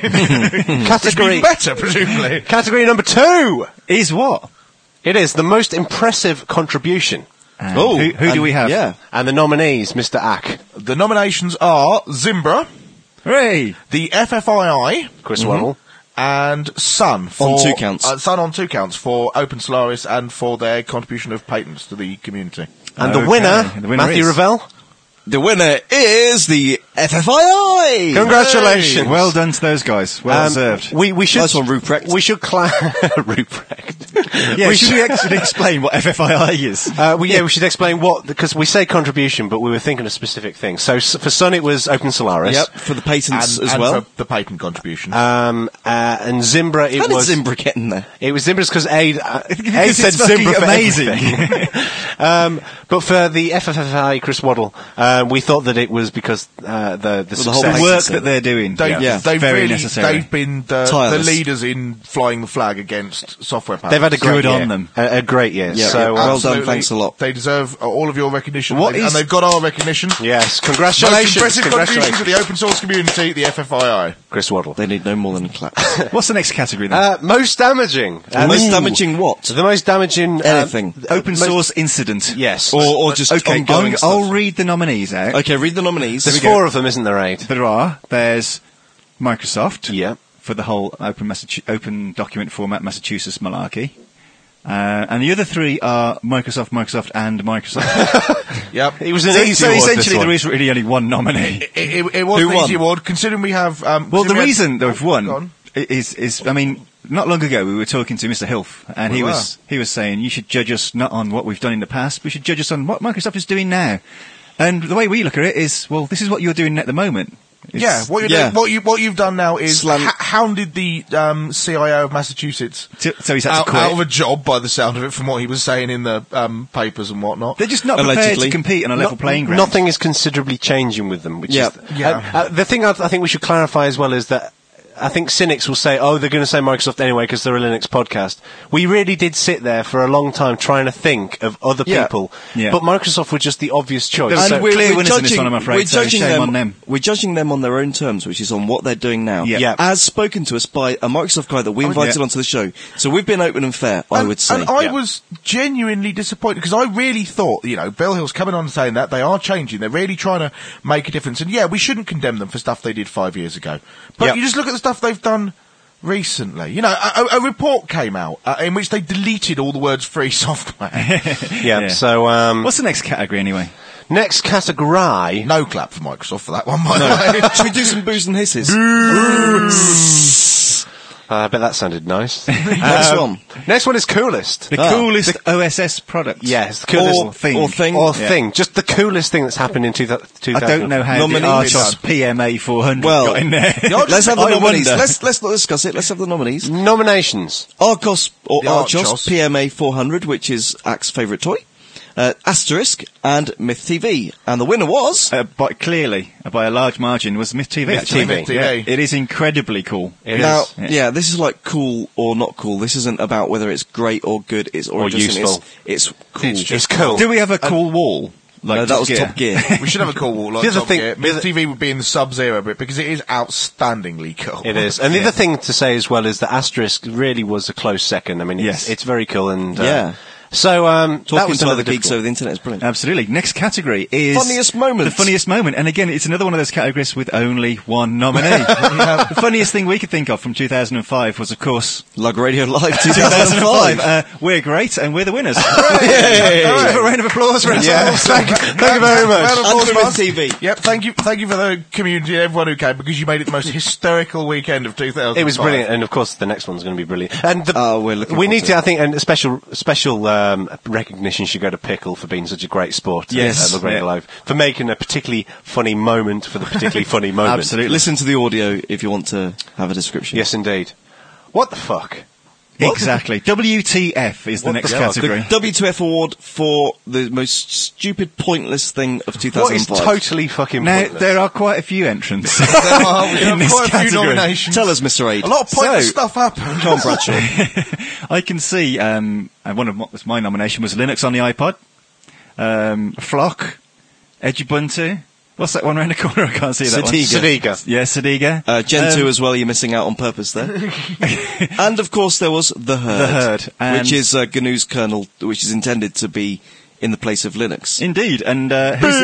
Category, Better, presumably. category number 2. Is what? It is the most impressive contribution. And who do we have? Yeah. And the nominees, Mr. Ack, The nominations are Zimbra, Hooray! the FFII, Chris Waddle, and Sun for 2 counts. Sun on 2 counts for Open Solaris and for their contribution of patents to the community. and the Okay. winner, The winner Matthew is- Ravel. The winner is the FFII! Congratulations. Well done to those guys. Well deserved. We should. Nice one, Ruprecht. We should Ruprecht. Yeah, we should we actually explain what FFII is? we should explain what, because we say contribution, but we were thinking of specific things. So for Sun, it was Open Solaris. Yep, for the patents as and well. for the patent contribution. And Zimbra, it How did was. Zimbra get in there? It was Zimbra's because Aid Because said it's fucking Zimbra for amazing. everything. But for the FFFI, Chris Waddle, we thought that it was because the whole success. The Makes work sense, that they're doing. They've, Yeah. they've very really, necessary. they've been the Tireless. leaders in flying the flag against software patents. They've had a great Good year. on them. A great year. Yeah, so, yeah. Well done, Absolutely. thanks a lot. They deserve all of your recognition, What and is- they've got our recognition. yes, Most congratulations. impressive contribution to Congratulations. the open source community, the FFII. Chris Waddle. They need no more than a clap. What's the next category then? Most damaging. Most damaging what? The most damaging. Anything. Open source incident. Yes. Or just Okay, ongoing stuff. I'll read the nominees out. Okay, read the nominees. There's 4 of them, isn't there, Aid? There are. There's Microsoft. Yeah. For the whole open document format Massachusetts malarkey. And the other 3 are Microsoft, and Microsoft. Yep. It was an so easy award, essentially this there one. is really only one nominee. It was Who an won? easy award, considering we have... Well, the reason they've Go won on. is, I mean, not long ago we were talking to Mr. Hilf, and We he were. was saying you should judge us not on what we've done in the past, we should judge us on what Microsoft is doing now. And the way we look at it is, well, this is what you're doing at the moment. Yeah, what you're Yeah. doing, what you've done now is Slam- hounded the CIO of Massachusetts So he's had to quit. out of a job by the sound of it, from what he was saying in the papers and whatnot. They're just not prepared Allegedly. to compete on a level playing ground. Nothing is considerably changing with them. Which Yeah. is Yeah. the thing I think we should clarify as well is that I think cynics will say, oh, they're going to say Microsoft anyway because they're a Linux podcast. We really did sit there for a long time trying to think of other Yeah. people, Yeah. but Microsoft were just the obvious choice. There's So- some clear winners in this one, I'm afraid, we're so judging shame them, on them. We're judging them on their own terms, which is on what they're doing now. Yeah. Yeah. As spoken to us by a Microsoft guy that we invited yeah. onto the show. So we've been open and fair, I would say. And I Yeah. was genuinely disappointed because I really thought, Bill Hill's coming on and saying that they are changing. They're really trying to make a difference. And yeah, we shouldn't condemn them for stuff they did 5 years ago. But Yep. you just look at the stuff they've done recently. A report came out in which they deleted all the words free software. yeah. So What's the next category anyway? next category. No clap for Microsoft for that one, by the way. Should we do some boos and hisses? I bet that sounded nice. Next one. Next one is coolest. The coolest OSS product. Yes, the coolest Or thing. Or thing. Or Yeah. thing. Just the coolest thing that's happened in 2000. I don't know how the Nominee Archos PMA 400 Well, got in there. Let's have the I nominees. wonder. Let's not discuss it. Let's have the nominees. Nominations. Archos or The Archos Archos. PMA 400, which is Ack's favourite toy. Asterisk and Myth TV. And the winner was... But clearly, by a large margin, was Myth TV. Myth actually. TV. Yeah. It is incredibly cool. It now, is. yeah, this is like cool or not cool. This isn't about whether it's great or good. It's Or just useful. It's cool. It's cool. Do we have a cool wall? Like No, that was Top Gear. We should have a cool wall like The other Top thing- Gear. Myth TV would be in the Sub-Zero bit because it is outstandingly cool. It is. And the other thing to say as well is that Asterisk really was a close second. I mean, Yes. it's very cool. And Yeah. So that Talking was to another other geeks difficult- over the internet is brilliant. Absolutely. Next category is... Funniest moment. The funniest moment. And again, it's another one of those categories with only one nominee. The funniest thing we could think of from 2005 was, of course, Lug Radio Live 2005. 2005. We're great and we're the winners. Yay! Have a round of applause for ourselves. Yeah. Thank you very much. Round of applause And for us. Myth TV. Yep, thank you for the community and everyone who came because you made it the most hysterical weekend of 2005. It was brilliant, and of course the next one's going to be brilliant. And We're looking we forward need to to, it. I think, and a special recognition should go to Pickle for being such a great sport. Yes. at the Radio Yeah. Live for making a particularly funny moment for the particularly funny moment. Absolutely. Listen to the audio if you want to have a description. Yes, indeed. What the fuck? Exactly. WTF is the next The category. W2F award for the most stupid, pointless thing of 2005. What is totally fucking Now, pointless? there are quite a few entrants. We In have this quite a few category. nominations. Tell us, Mr. Aid. A lot of pointless So- stuff happened. Come on, Bradshaw. I can see, and one of my nomination was Linux on the iPod, Flock, Edubuntu. What's that one around the corner? I can't see that one. Sadiga. Sadiga. Yeah, Sadiga. Gentoo as well, you're missing out on purpose there. And of course there was The Herd. The Herd, and- which is GNU's kernel, which is intended to be in the place of Linux. Indeed, and who's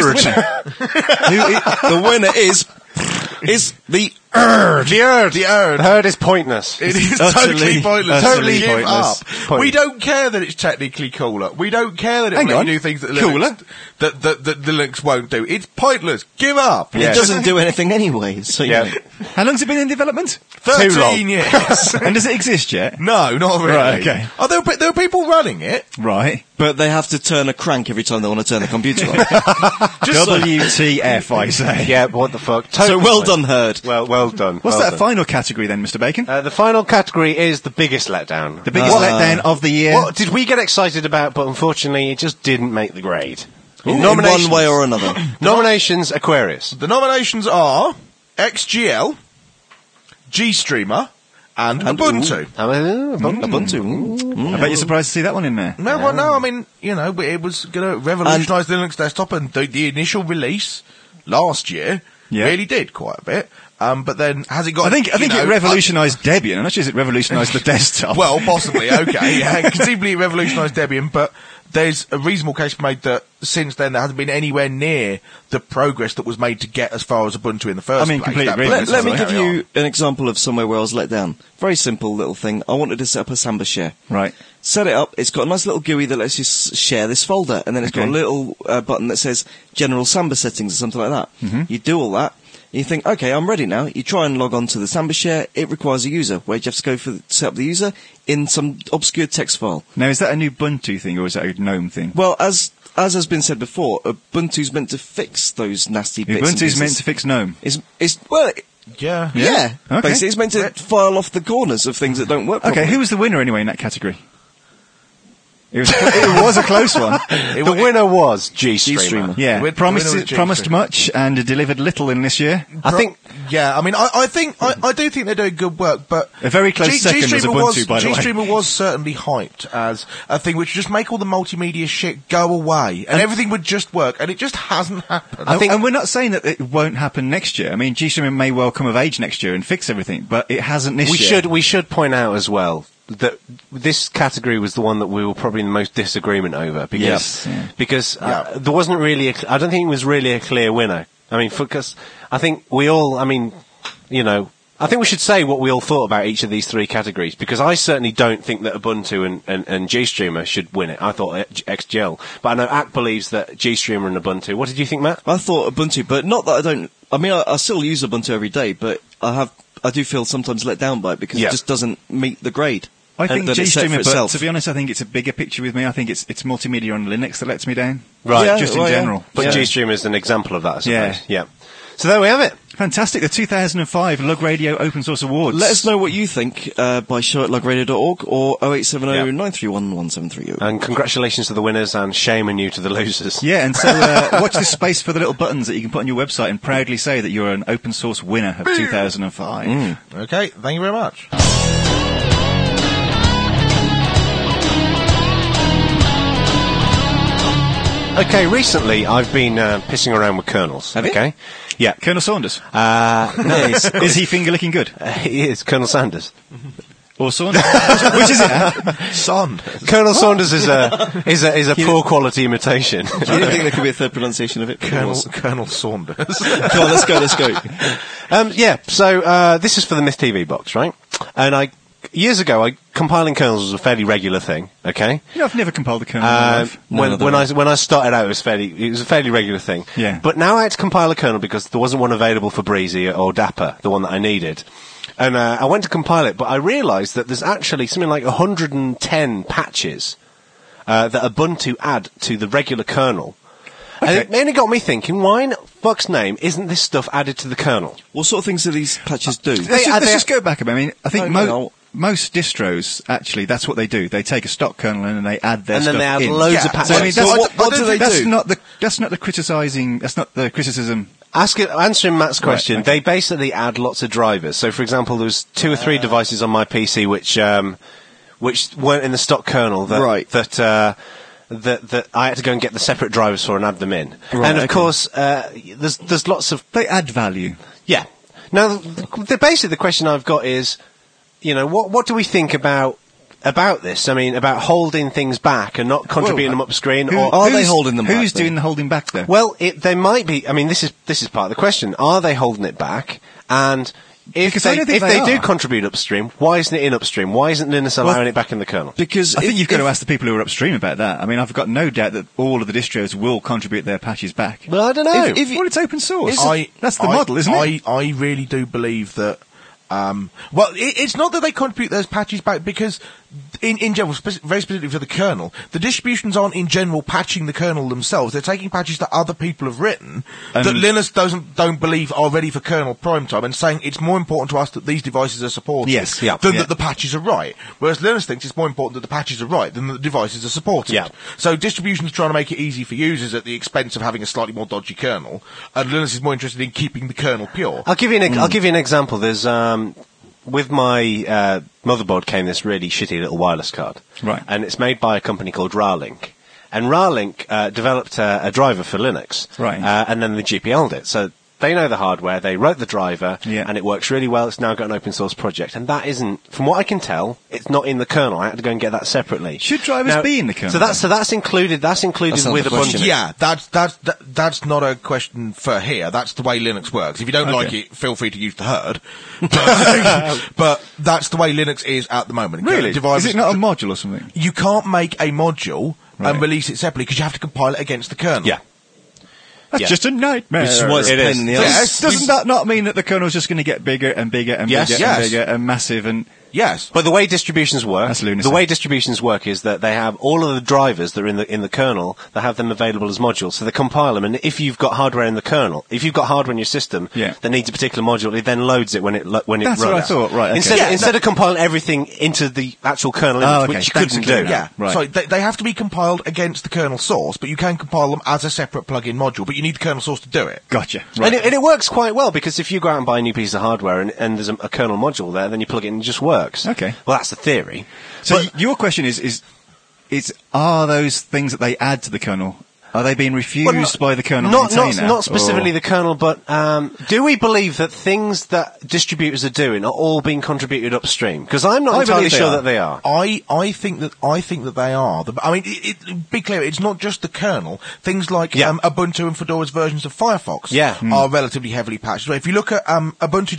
the winner? The winner is the The herd is pointless. It is Utterly- totally pointless. utterly Totally give pointless. up. Pointless. We don't care that it's technically cooler. We don't care that it Hang will let on. you do things that Cooler? Linux, that Linux won't do. It's pointless. Give up. It doesn't do anything anyway, so Yeah. you know. How long's it been in development? 13 years. And does it exist yet? No, not really. Right, okay. Oh, there are people running it. Right. But they have to turn a crank every time they want to turn the computer on. Just so- WTF, I say. Yeah, what the fuck? So Totally well pointless. done, Herd. Well done. What's well that done. final category then, Mr. Bacon? The final category is the biggest letdown. The biggest letdown of the year. What did we get excited about, but unfortunately it just didn't make the grade. In one way or another. Nominations, Aquarius. The nominations are XGL, GStreamer, and Ubuntu. Ubuntu. I bet you're surprised to see that one in there. No, well, no, I mean, you know, it was going to revolutionise the Linux desktop, and the initial release last year Yeah. really did quite a bit. But then, has it got... I think you know, it revolutionised Debian. I'm not sure it revolutionised the desktop. well, possibly, okay. Yeah, conceivably it revolutionised Debian, but there's a reasonable case made that since then there hasn't been anywhere near the progress that was made to get as far as Ubuntu in the first I mean, place. complete That agreement. Let me carry give on. you an example of somewhere where I was let down. Very simple little thing. I wanted to set up a Samba share. Right. Set it up. It's got a nice little GUI that lets you share this folder, and then it's got a Okay. little button that says General Samba Settings or something like that. You do all that. You think, okay, I'm ready now. You try and log on to the Samba share. It requires a user. Where do you have to go to set up the user? In some obscure text file. Now, is that a new Ubuntu thing or is that a GNOME thing? Well, as has been said before, Ubuntu's meant to fix those nasty bits. and Ubuntu's pieces. meant to fix GNOME. Yeah. Yeah. Okay. Basically, it's meant to file off the corners of things that don't work properly. Okay, who was the winner anyway in that category? It was a close one. The winner was GStreamer. GStreamer. Yeah, The winner promised was promised GStreamer. much and delivered little in this year. I think Yeah, I mean, I do think they're doing good work, but A very close second was GStreamer Ubuntu, by the way. GStreamer was certainly hyped as a thing which would just make all the multimedia shit go away, and everything would just work, and it just hasn't happened. And we're not saying that it won't happen next year. I mean, GStreamer may well come of age next year and fix everything, but it hasn't this year. we should point out as well that this category was the one that we were probably in the most disagreement over because Yes, yeah. because there wasn't really I don't think it was really a clear winner. I mean, because I think we all, I mean, you know, I think we should say what we all thought about each of these three categories, because I certainly don't think that Ubuntu and GStreamer should win it. I thought XGL, but I know Ack believes that GStreamer and Ubuntu. What did you think, Matt? I thought Ubuntu, but not that I don't. I mean, I still use Ubuntu every day, but I do feel sometimes let down by it because Yeah. it just doesn't meet the grade. I think that it's set for GStreamer, but itself. to be honest, I think it's a bigger picture with me. I think it's multimedia on Linux that lets me down. Right. Yeah, Just in well, yeah. general. But Yeah. GStreamer is an example of that, I suppose. Yeah. Yeah. So there we have it. Fantastic. The 2005 Lug Radio Open Source Awards. Let us know what you think by show@lugradio.org or 0870 931 1730. And congratulations to the winners and shame on you to the losers. Yeah, and so watch this space for the little buttons that you can put on your website and proudly say that you're an open source winner of 2005. Okay, thank you very much. Okay, recently I've been pissing around with kernels. Have you? Okay? Yeah. Colonel Saunders. No, Is he finger licking good? he is Colonel Sanders. Or Saunders? Which is it? Son. Colonel Saunders is a poor quality imitation. Do you think there could be a third pronunciation of it? Colonel Saunders. Come on, let's go. Yeah. So this is for the Myth TV box, right? And years ago, compiling kernels was a fairly regular thing. Okay. You know, I've never compiled a kernel in my life. When I started out, it was a fairly regular thing. Yeah. But now I had to compile a kernel because there wasn't one available for Breezy or Dapper, the one that I needed. And I went to compile it, but I realised that there's actually something like 110 patches that Ubuntu add to the regular kernel. And it mainly got me thinking, why in fuck's name isn't this stuff added to the kernel? What sort of things do these patches do? Let's just go back a bit. I mean, I think most distros, actually, that's what they do. They take a stock kernel and they add their And then stuff they add in. loads Yeah. of patches. So, I mean, So what do they that's do? That's not the criticising. That's not the criticism. Answering Matt's question, okay. they basically add lots of drivers. So, for example, there was 2 or 3 devices on my PC which weren't in the stock kernel that Right. that I had to go and get the separate drivers for and add them in. Right, and of okay. course, there's lots of They add value. yeah. Now, basically, the question I've got is, what do we think about this? I mean, about holding things back and not contributing them up screen, or Are they holding them back, Who's then? doing the holding back there? well, they might be. I mean, this is part of the question. Are they holding it back? And if Because I they, don't think if they they do are. contribute upstream, why isn't it in upstream? Why isn't Linus allowing it back in the kernel? Because I think if- you've got to if- ask the people who are upstream about that. I mean, I've got no doubt that all of the distros will contribute their patches back. Well, I don't know. Well, it's open source. That's the I- model, isn't it? I really do believe that. It's not that they contribute those patches back because, in general, very specifically for the kernel, the distributions aren't in general patching the kernel themselves. They're taking patches that other people have written that Linus don't believe are ready for kernel prime time and saying it's more important to us that these devices are supported Yes, yeah, than yeah. that the patches are right. Whereas Linus thinks it's more important that the patches are right than that the devices are supported. Yeah. So distribution's trying to make it easy for users at the expense of having a slightly more dodgy kernel, and Linus is more interested in keeping the kernel pure. I'll give you an example. There's with my motherboard came this really shitty little wireless card, Right. And it's made by a company called Ralink. And Ralink developed a driver for Linux, Right. And then the GPL'd it. So they know the hardware, they wrote the driver, Yeah. and it works really well. It's now got an open source project, and that isn't, from what I can tell, it's not in the kernel. I had to go and get that separately. Should drivers be in the kernel? So that's included. That's included That's not with the Ubuntu. question. Yeah, that's not a question for here. That's the way Linux works. If you don't like Okay. it, feel free to use the herd. But that's the way Linux is at the moment. Really? Devices- Is it not a module or something? You can't make a module Right. and release it separately because you have to compile it against the kernel. Yeah. That's Yeah. just a nightmare. Which is why it's a It pain is. in the Yes. ass. Doesn't that not mean that the kernel's just going to get bigger and bigger and Yes, bigger yes. and bigger and massive and... Yes. But the way distributions work, That's lunacy. the way distributions work is that they have all of the drivers that are in the kernel. They have them available as modules, so they compile them. And if you've got hardware in the kernel, if you've got hardware in your system Yeah. that needs a particular module, it then loads it when it That's runs. what I thought, right, okay. Instead of compiling everything into the actual kernel image, Oh, okay. which you Thanks couldn't for doing do. that. Yeah, Right. so they have to be compiled against the kernel source, but you can compile them as a separate plug-in module, but you need the kernel source to do it. Gotcha. Right. And it works quite well because if you go out and buy a new piece of hardware and there's a kernel module there, then you plug it in and it just works. Okay. Well, that's the theory. So But- your question is are those things that they add to the kernel, are they being refused Well, not- by the kernel not maintainer? not specifically or- the kernel, but do we believe that things that distributors are doing are all being contributed upstream? Because I'm not I entirely believe they sure are. that they are. I think that they are. I mean, be clear. It's not just the kernel. Things like Yeah. Ubuntu and Fedora's versions of Firefox Yeah. are relatively heavily patched. So if you look at Ubuntu,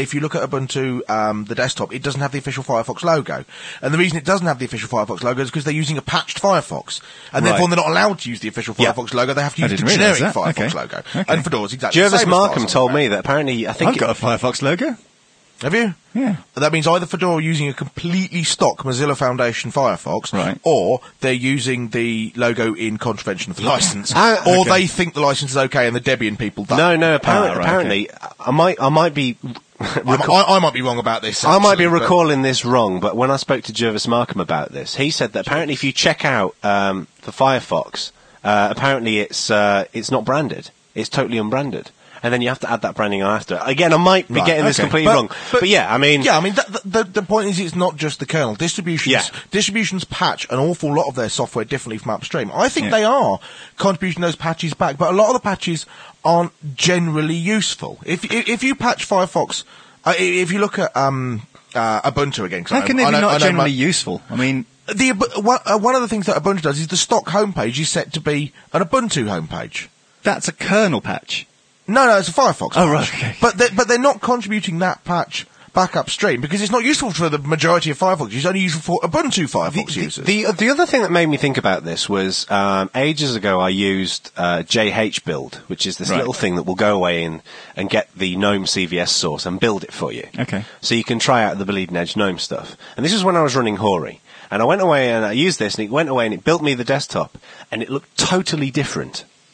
the desktop, it doesn't have the official Firefox logo. And the reason it doesn't have the official Firefox logo is because they're using a patched Firefox, and Right. therefore they're not allowed to use the official Yeah. Firefox logo. They have to I use the didn't realise generic that. Firefox Okay. logo. Okay. And Fedora's exactly the Jervis same as Markham Firefox told logo. me that apparently, I think I've got a Firefox logo. Have you? Yeah. That means either Fedora using a completely stock Mozilla Foundation Firefox, Right. or they're using the logo in contravention of the license, Ah, or okay. they think the license is okay and the Debian people don't. no. right, Apparently, I might be. I might be wrong about this. I might be actually, but- recalling this wrong, but when I spoke to Jervis Markham about this, he said that apparently if you check out the Firefox, apparently it's not branded. It's totally unbranded. And then you have to add that branding on after. Again, I might be Right, getting this okay. completely wrong. But yeah, I mean... Yeah, I mean, the point is it's not just the kernel. Distributions patch an awful lot of their software differently from upstream. I think Yeah. they are contributing those patches back, but a lot of the patches aren't generally useful. If you patch Firefox, if you look at Ubuntu again... 'cause How I can know- they I be know- I not know generally my- useful? I mean, one of the things that Ubuntu does is the stock homepage is set to be an Ubuntu homepage. that's a kernel patch. No, it's a Firefox patch. Oh, right, okay. But they're not contributing that patch back upstream because it's not useful for the majority of Firefox. It's only useful for Ubuntu Firefox users. The other thing that made me think about this was ages ago I used JH Build, which is this Right. little thing that will go away and get the GNOME CVS source and build it for you. Okay. So you can try out the Bleeding Edge GNOME stuff. And this is when I was running Hori. And I went away and I used this and it went away and it built me the desktop and it looked totally different.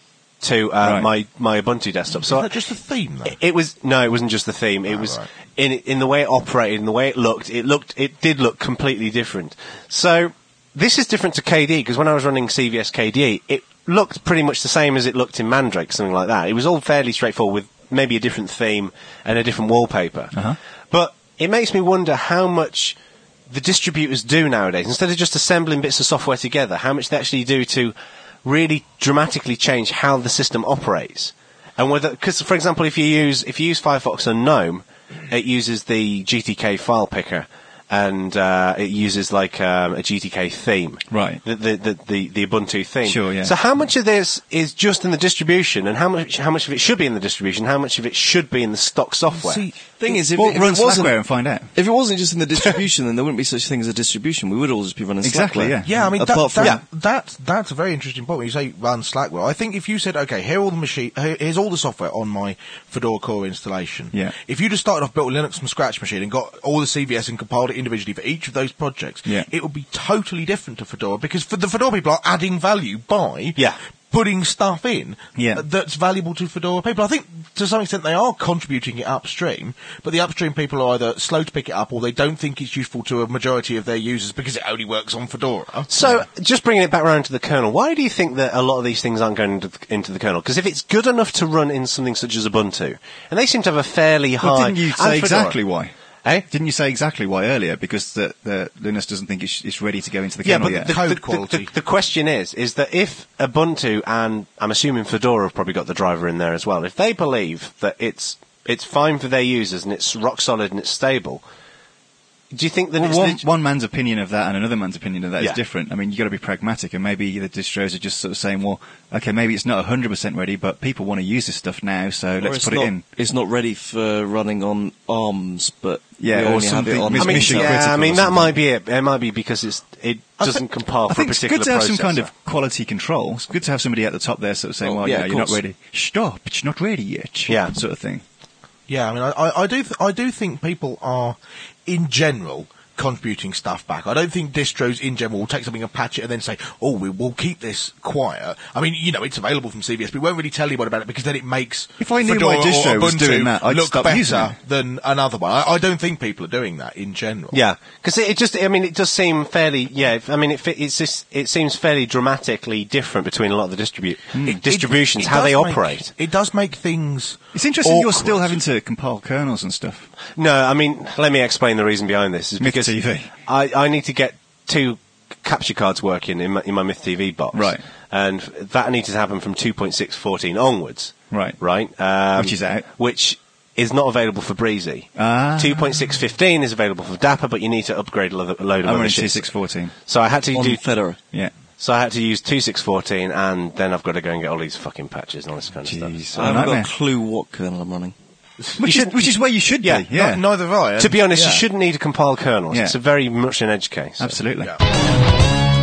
to my Ubuntu desktop. So Is that just a theme, though? it wasn't just the theme. It was right. in the way it operated, in the way it looked. It did look completely different. So this is different to KDE, because when I was running CVS KDE, it looked pretty much the same as it looked in Mandrake, something like that. It was all fairly straightforward with maybe a different theme and a different wallpaper. But it makes me wonder how much the distributors do nowadays, instead of just assembling bits of software together, how much they actually do to really dramatically change how the system operates. And whether, because for example, if you use Firefox and GNOME, it uses the GTK file picker, and it uses like a GTK theme, Right. The Ubuntu theme. Sure, yeah. So how much of this is just in the distribution, and how much of it should be in the distribution, how much of it should be in the stock software? See, Thing is, if Well, it run wasn't, Slackware and find out. if it wasn't just in the distribution, then there wouldn't be such thing as a distribution. We would all just be running Exactly, Slackware. Yeah, I mean, Apart from that's a very interesting point when you say run Slackware. I think if you said, okay, here's all the software on my Fedora core installation. Yeah. If you just started off, built a Linux from scratch machine and got all the CVS and compiled it individually for each of those projects, Yeah. it would be totally different to Fedora, because the Fedora people are adding value by Yeah. putting stuff in Yeah. that's valuable to Fedora people. I think to some extent they are contributing it upstream, but the upstream people are either slow to pick it up or they don't think it's useful to a majority of their users because it only works on Fedora. So, just bringing it back around to the kernel, why do you think that a lot of these things aren't going into the kernel? Because if it's good enough to run in something such as Ubuntu, and they seem to have a fairly high... Well, didn't you and say Fedora. exactly why? Eh? Didn't you say exactly why earlier? Because the Linux doesn't think it's ready to go into the Yeah, kernel but yet. Code quality. The question is that if Ubuntu, and I'm assuming Fedora have probably got the driver in there as well, if they believe that it's fine for their users and it's rock solid and it's stable, do you think that Well, one man's opinion of that and another man's opinion of that Yeah. is different. I mean, you've got to be pragmatic, and maybe the distros are just sort of saying, well, okay, maybe it's not 100% ready, but people want to use this stuff now, so Or let's it's put not, it in. It's not ready for running on ARMS, but Yeah, we or only have something it on mis- I mean, mission Intel. critical yeah, I or mean that something. might be it. It might be because it doesn't compile I for a think it's particular good to have some kind processor. of quality control. It's good to have somebody at the top there sort of saying, Well, well, yeah, yeah, of you're not course. ready. Stop, it's not ready yet. Yeah. Sort of thing. Yeah, I mean, I do think people are, in general, contributing stuff back. I don't think distros in general will take something and patch it and then say, oh, we'll keep this quiet. I mean, it's available from CVS, but we won't really tell anyone about it because then it makes If I knew Fedora my distro or was Ubuntu doing that, I'd look stop better using it. than another one. I don't think people are doing that in general. Yeah, because it does seem fairly. Yeah, I mean, it seems fairly dramatically different between a lot of the distributions, It how they does make- operate. It does make things. It's interesting you're awkward. still having to compile kernels and stuff. No, I mean, let me explain the reason behind this. Is Myth because TV. I need to get 2 capture cards working in my Myth TV box. Right. And that needs to happen from 2.6.14 onwards. Right. Right. Which is out. Which is not available for Breezy. Ah. 2.6.15 is available for Dapper, but you need to upgrade a load of I'm other running shit. 2614. So I had to on do. Fedora. Yeah. So I had to use 2.6.14, and then I've got to go and get all these fucking patches and all this kind of Jeez. stuff. I haven't got nightmare. a clue what kernel I'm running. Which is where you should Yeah, be. Yeah. Neither have I. To be honest, Yeah. you shouldn't need to compile kernels. Yeah. It's a very much an edge case. Absolutely. Yeah.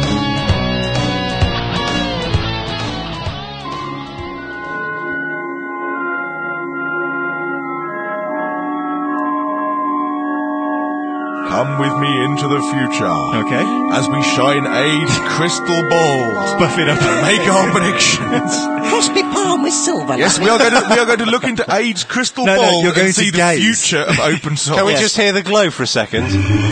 Come with me into the future. Okay. As we shine age crystal balls. Buff it up. Make our predictions. Cross me palm with silver. Yes, we are going to look into AIDS crystal No, ball you're going and to see the gaze. future of open source. Can we Yes. just hear the glow for a second?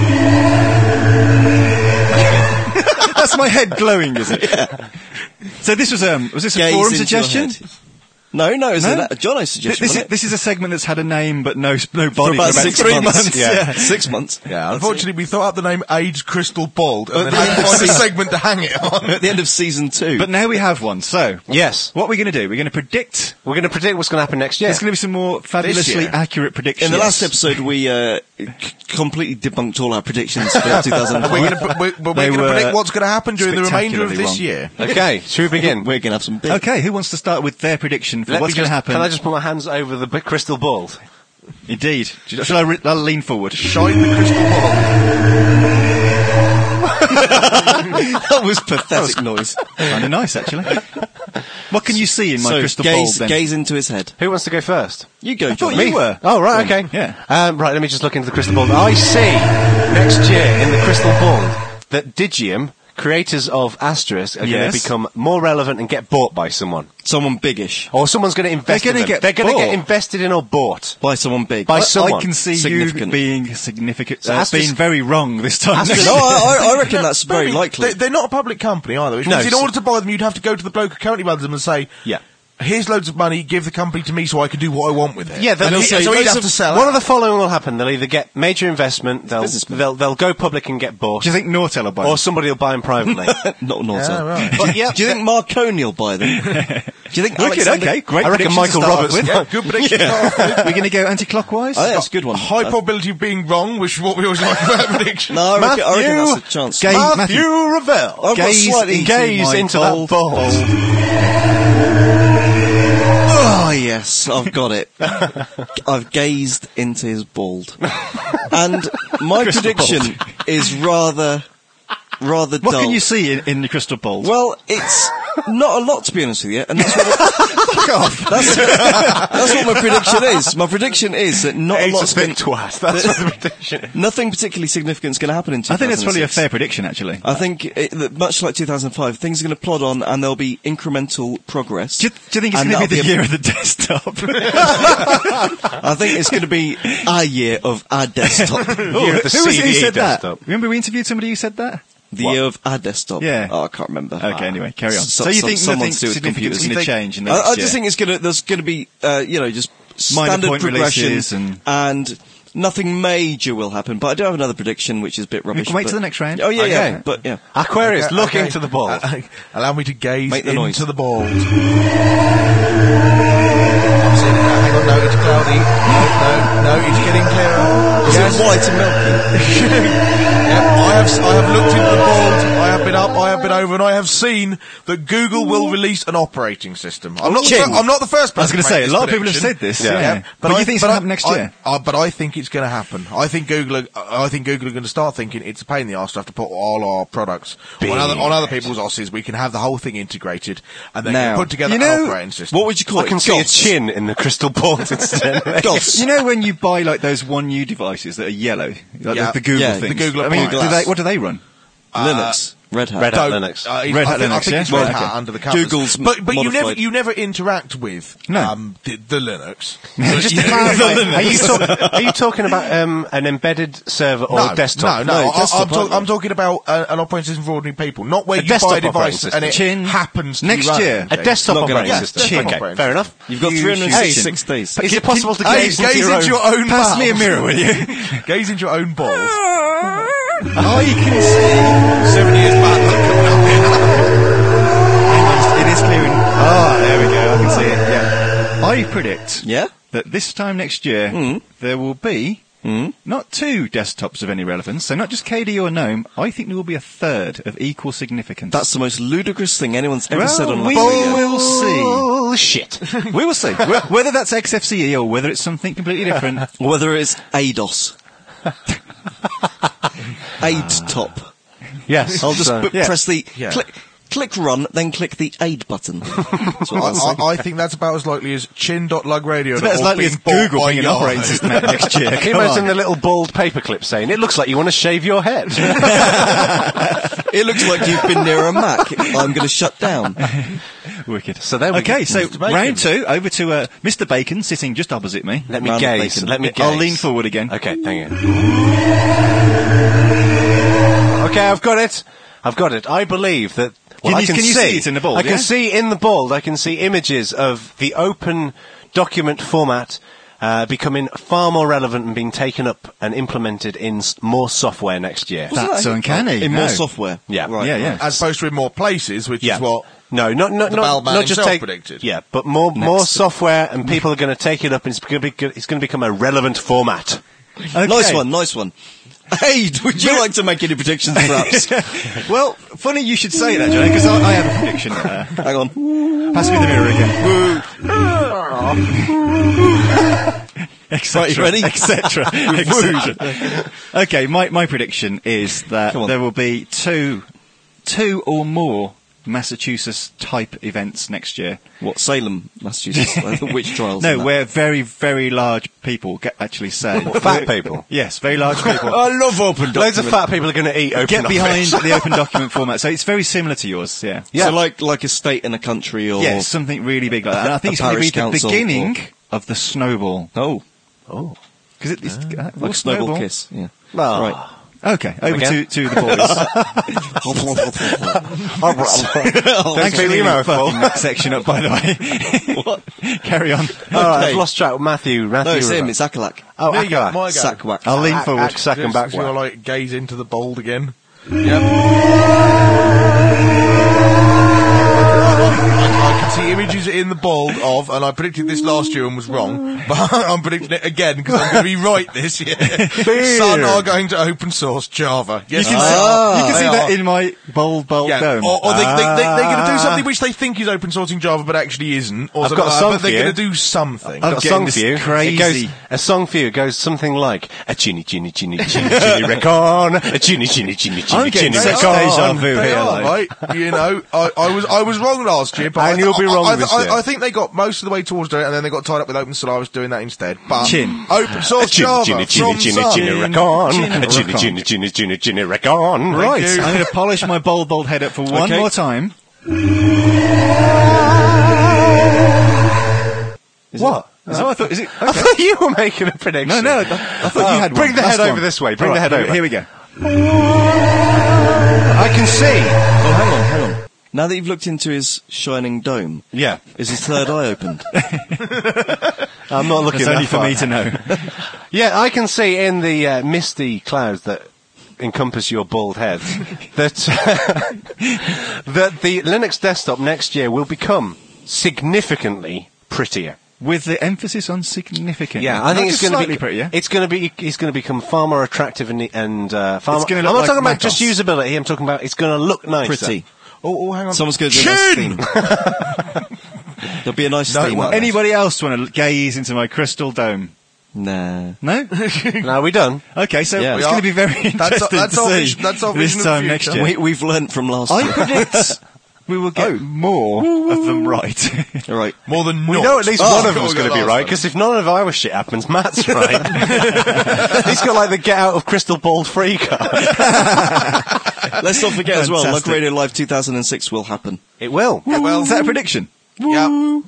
That's my head glowing, is it? So this was this a Gaze forum into your suggestion? head. No, it's No? a Jono's suggestion. This, wasn't is, it? this is a segment that's had a name but no for body about for 6 3 months. months. Yeah, 6 months. Yeah, unfortunately, we thought up the name AIDS crystal ball and then had to find a segment to hang it on. At the end of season 2. But now we have one. So Yes. what we're going to do? We're going to predict. We're going to predict what's going to happen next year. There's going to be some more fabulously year. accurate predictions. in the last episode, we completely debunked all our predictions for We're 2005. going to They were predict what's going to happen during the remainder of spectacularly this wrong. year. Okay, should we begin? We're going to have some big... Okay, who wants to start with their prediction for what's going to happen? Can I just put my hands over the crystal ball? Indeed. Shall I'll lean forward? Shine the crystal ball. That was pathetic noise. Kind of nice, actually. What can you see in my So, crystal gaze, ball, then? gaze into his head. Who wants to go first? You go, I thought Johnny. you were. Oh, right, okay. Yeah. Right, let me just look into the crystal ball. I see next year in the crystal ball that Digium creators of Asterisk are going Yes. to become more relevant and get bought by someone. Someone biggish. Or someone's going to invest They're in gonna them. get They're going to get bought. invested in or bought. By someone big. By someone. I can see you significant. being significant. So That's Asterisk- been very wrong this time. Asterisk- No, I reckon that's But I very mean, likely. They're not a public company either. Which No, means in so- order to buy them, you'd have to go to the bloke who currently runs them and say, Yeah. here's loads of money, give the company to me so I can do what I want with it. Yeah, they'll- and so so he'd loads have of- to sell One out. of the following will happen. They'll either get major investment, businessmen. they'll go public and get bought, Do you think Nortel will buy or them? somebody will buy them privately. Not Norton. Yeah, right. But yeah, Do you think Marconi will buy them? Do you think Wicked, Alexander... okay, great I reckon prediction to Michael start Roberts with. Yeah, good prediction. We're going to go anti-clockwise? I think that's a good one. High probability of being wrong, which is what we always like about prediction. No, I reckon that's a chance. Gay- Matthew Ravel. I've got Gaze slightly... Gaze into that bold, bowl. Oh, yes, I've got it. I've gazed into his bald. And my prediction is rather What dull. can you see in the crystal ball? Well, it's not a lot, to be honest with you, and that's what that's what my prediction is. My prediction is that not a He's a lot's thick going twat. That's what the prediction is. nothing particularly significant is going to happen in 2006. I think that's probably a fair prediction, actually. I think, that much like 2005, things are going to plod on and there'll be incremental progress. Do you think it's And going to be the that'll year of the desktop? I think it's going to be a year of our desktop. Year of the Who was it who CD said desktop. that? Remember we interviewed somebody who said that? The What? year of our desktop. Yeah. Oh, I can't remember. Okay, anyway, carry on. So- So you think someone nothing to do with significant is computers. going to change in the I next just year? think there's going to be, just Minor standard point progression releases and- nothing major will happen. But I do have another prediction, which is a bit rubbish. can wait but- till the next round. Oh, yeah, Okay. yeah. But, yeah. Aquarius, Okay, look okay. into the ball. Allow me to gaze Make the into noise. the ball. I'm seeing it now. Hang on, no, it's cloudy. No, it's getting clearer. Is Yes. it white and milky? Yep, I have looked into the bald, I have been up, I have been over, and I have seen that Google will release an operating system. I'm not the first person I was going to to say, make a this lot of people have prediction. said this. Yeah. Yeah. But you think it's going to happen next year? But I think it's going to happen. I think Google are going to start thinking it's a pain in the arse to have to put all our products on other people's OSes. We can have the whole thing integrated and then Now, put together you an know, operating system. What would you call I it? can see a Goss? chin in the crystal ball instead. Goss. You know when you buy like those One U devices that are yellow, like Yeah. the Google Yeah, the things. Google I mean, appliance. what do they run? Linux. Red Hat. Red Hat Don't- Linux. Red Hat I think Linux, it's yeah? Red Well, Hat okay. under the covers. Google's but modified. you never interact with No. the Linux. Just to clarify, are you talking about an embedded server or desktop? No. desktop, I'm talking about an operating system for ordinary people, not where A you buy a desktop device operating and it system. happens to Next be running. year. A desktop Not gonna operating happen. system. Desktop Okay, operating fair enough. You've got You 366 days. Is it possible to Gaze gaze into your into your own? own Pass me a bowels. mirror, will you? Gaze into your own balls. I can see. 7 years back. It is clearing. Ah, there we go. I can see it. Yeah. I predict Yeah? that this time next year there will be not two desktops of any relevance. So not just KD or GNOME. I think there will be a third of equal significance. That's the most ludicrous thing anyone's ever well, said on we Live Radio. will see. Bullshit. We will see. Whether that's XFCE or whether it's something completely different. Whether it's ADOS. Aid top. Yes. I'll just So- press the Yeah. click run, then click the aid button. That's what I'll say. I think that's about as likely as chin.lugradio. It's about as likely as Google being an operating system out next year. Can you Come imagine on. the little bald paperclip saying, "It looks like you want to shave your head"? It looks like you've been near a Mac. I'm going to shut down. Wicked. So there we Okay, go. so Mr. Bacon. round two, over to Mr. Bacon, sitting just opposite me. Let me Round gaze. bacon. Let me gaze. I'll lean forward again. Okay, thank you. Okay, I've got it. I believe that. Well, Can I you- can can you see see it in the bold, I can yeah? see in the bold. I can see images of the open document format becoming far more relevant and being taken up and implemented in more software next year. That's uncanny. In No. more software. Yeah. Right. Yeah, yeah. As opposed to in more places, which is what No, not Baldman just himself take. predicted. Yeah, but more software, and people are going to take it up, and it's going to become a relevant format. Okay. Nice one. Aid, would you like to make any predictions, perhaps? Well, funny you should say that, Johnny, because I have a prediction. Hang on. Pass me the mirror again. Right, you ready? Etc. Okay, my prediction is that Come on. there will be two or more Massachusetts type events next year. What, Salem, Massachusetts? Like the witch trials? No, and that? where very, very large people actually say. Fat people. Yes, very large people. I love open document. Loads of fat people are going to eat open Get behind office. the open document format. So it's very similar to yours, yeah. So like a state in a country or... Yes, something really big like that. And I think it's going to be the parish council beginning of the snowball. Oh, Because it's like a snowball kiss. Yeah. Oh. Right. Okay, over Again? to the boys. Thanks for Fill your leaving mouth full. fucking section up, by the way. What? Carry on. All right, I've lost track. Matthew. No, it's him. It's Akalak. Oh, There you go, Akalak. my go. Sackwack. I'll lean forward. Sack and back. You'll like gaze into the bold again. I can see images in the bold of, and I predicted this last year and was wrong, but I'm predicting it again because I'm going to be right this year. Sun are going to open source Java. Yes, You can see that in my bold dome. Or they're going to do something which they think is open sourcing Java but actually isn't. Or I've something got a like song that, but for they're you. going to do something. I'm Got a getting song this for you. crazy- It goes, a song for you goes something like a chinny chinny chinny chinny chinny recon, a chinny chinny chinny I'm chinny getting chinny such recon. deja vu They here. are, like. right? You know, I was wrong last year, but And you'll be wrong this year. I think they got most of the way towards doing it, and then they got tied up with Open Solaris doing that instead. But Chin. Open source Chinny Java chinny chinny from chinny Sun. chinny recon, Chin a chinny recon. chinny chinny chinny chinny recon. Right, you. I'm going to polish my bold head up for one Okay. more time. What? Oh, I thought, is it? I Okay. thought you were making a prediction. No, I thought you had one. Bring the Last head over one. this way. Bring All the right, head over. Here we go. I can see. Oh, hang on. Now that you've looked into his shining dome, Yeah. is his third eye opened? I'm not looking It's that only for far. me to know. Yeah, I can see in the misty clouds that encompass your bald head that that the Linux desktop next year will become significantly prettier. With the emphasis on significant. Yeah, I think Not it's just going to slightly be prettier. It's going to be. It's going to become far more attractive and far. It's gonna I'm look not like talking about Mac just OS. usability. I'm talking about it's going to look nicer. Pretty. Oh, hang on. Someone's going to do a nice theme. There'll be a nice No, theme. well, out there. Anybody else want to gaze into my crystal dome? Nah. No? Now we done. Okay, so Yeah. it's We going are. to be very interesting that's to our see vision- that's our this vision of the time next future. year. We've learnt from last I year. predict we will get more of them right. All right. More than We not. know at least one of God, them's we going got to be last right, one. because if none of our shit happens, Matt's right. He's got like the get out of crystal bald free card. Let's not forget as well, Lug Fantastic. Radio Live 2006 will happen. It will. well, Is that a prediction? Yeah.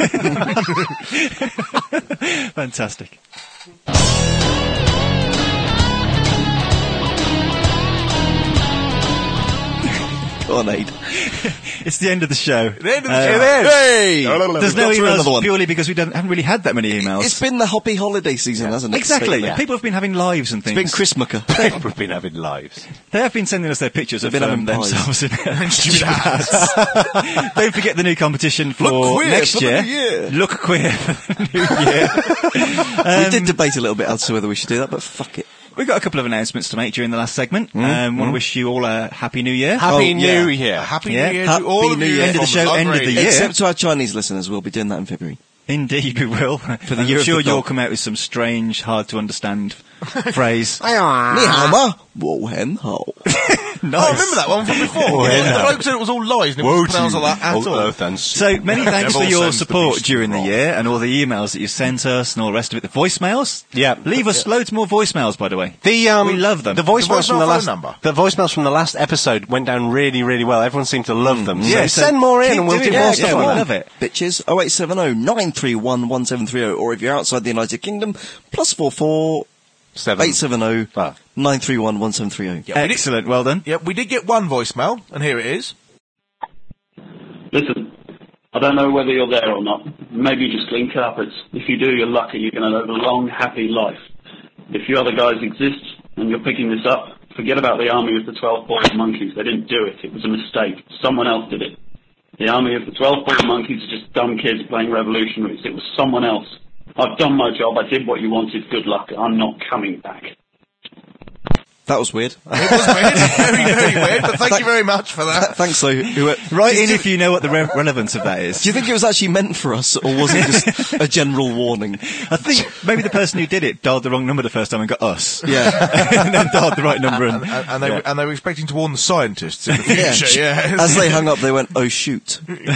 Fantastic. Go on, Aid. It's the end of the show. The end of the show. Hey! There's We've no got through another emails one. purely because we haven't really had that many emails. It's been the hoppy holiday season, hasn't it? Exactly. Yeah. People have been having lives and things. It's been Christmaker. We've been having lives. They have been sending us their pictures of They've been having themselves in stupid hats. Don't forget the new competition for Look queer next for the year. new year. Look queer for the new year. We did debate a little bit as to whether we should do that, but fuck it. We've got a couple of announcements to make during the last segment. Want to wish you all a happy new year. Happy Oh, New yeah. Year. Happy Yeah. New Year Happy to all of New you. Year. End of the show, from end of the Radio. year. Except to our Chinese listeners, we'll be doing that in February. Indeed, we will. For the I'm year of sure the you'll dog. come out with some strange, hard to understand phrase. Ni hao ma? Wo hen hao. Nice. Oh, I remember that one from before. The bloke said it was all lies and it wasn't pronounced like that at all. Earth and So many thanks for Devil your sends the support beast during the wrong. year and all the emails that you sent us and all the rest of it. The voicemails. Yeah. Leave us loads more voicemails, by the way. We love them. The voicemails from voicemail the phone last number. the voicemails from the last episode went down really, really well. Everyone seemed to love them. Yeah, so so send more in keep and we'll do doing more it. stuff Yeah, on we them. love it. Bitches, 0870 931 1730, or if you're outside the United Kingdom, +44 870 Ah. 931 1730. Yeah, we did- Excellent. Well done. Yeah, we did get one voicemail, and here it is. Listen, I don't know whether you're there or not. Maybe you just clean carpets. If you do, you're lucky. You're going to live a long, happy life. If you other guys exist and you're picking this up, forget about the army of the 12 boiled monkeys. They didn't do it. It was a mistake. Someone else did it. The army of the 12 boiled monkeys are just dumb kids playing revolutionaries. It was someone else. I've done my job. I did what you wanted. Good luck. I'm not coming back. That was weird. It was weird. Very, very weird. But thank you very much for that. Thanks, though. Write in if you know what the relevance of that is. Do you think it was actually meant for us, or was it just a general warning? I think maybe the person who did it dialed the wrong number the first time and got us. Yeah. And then dialed the right number and... And they were expecting to warn the scientists in the future. Yeah. As they hung up, they went, "Oh shoot!"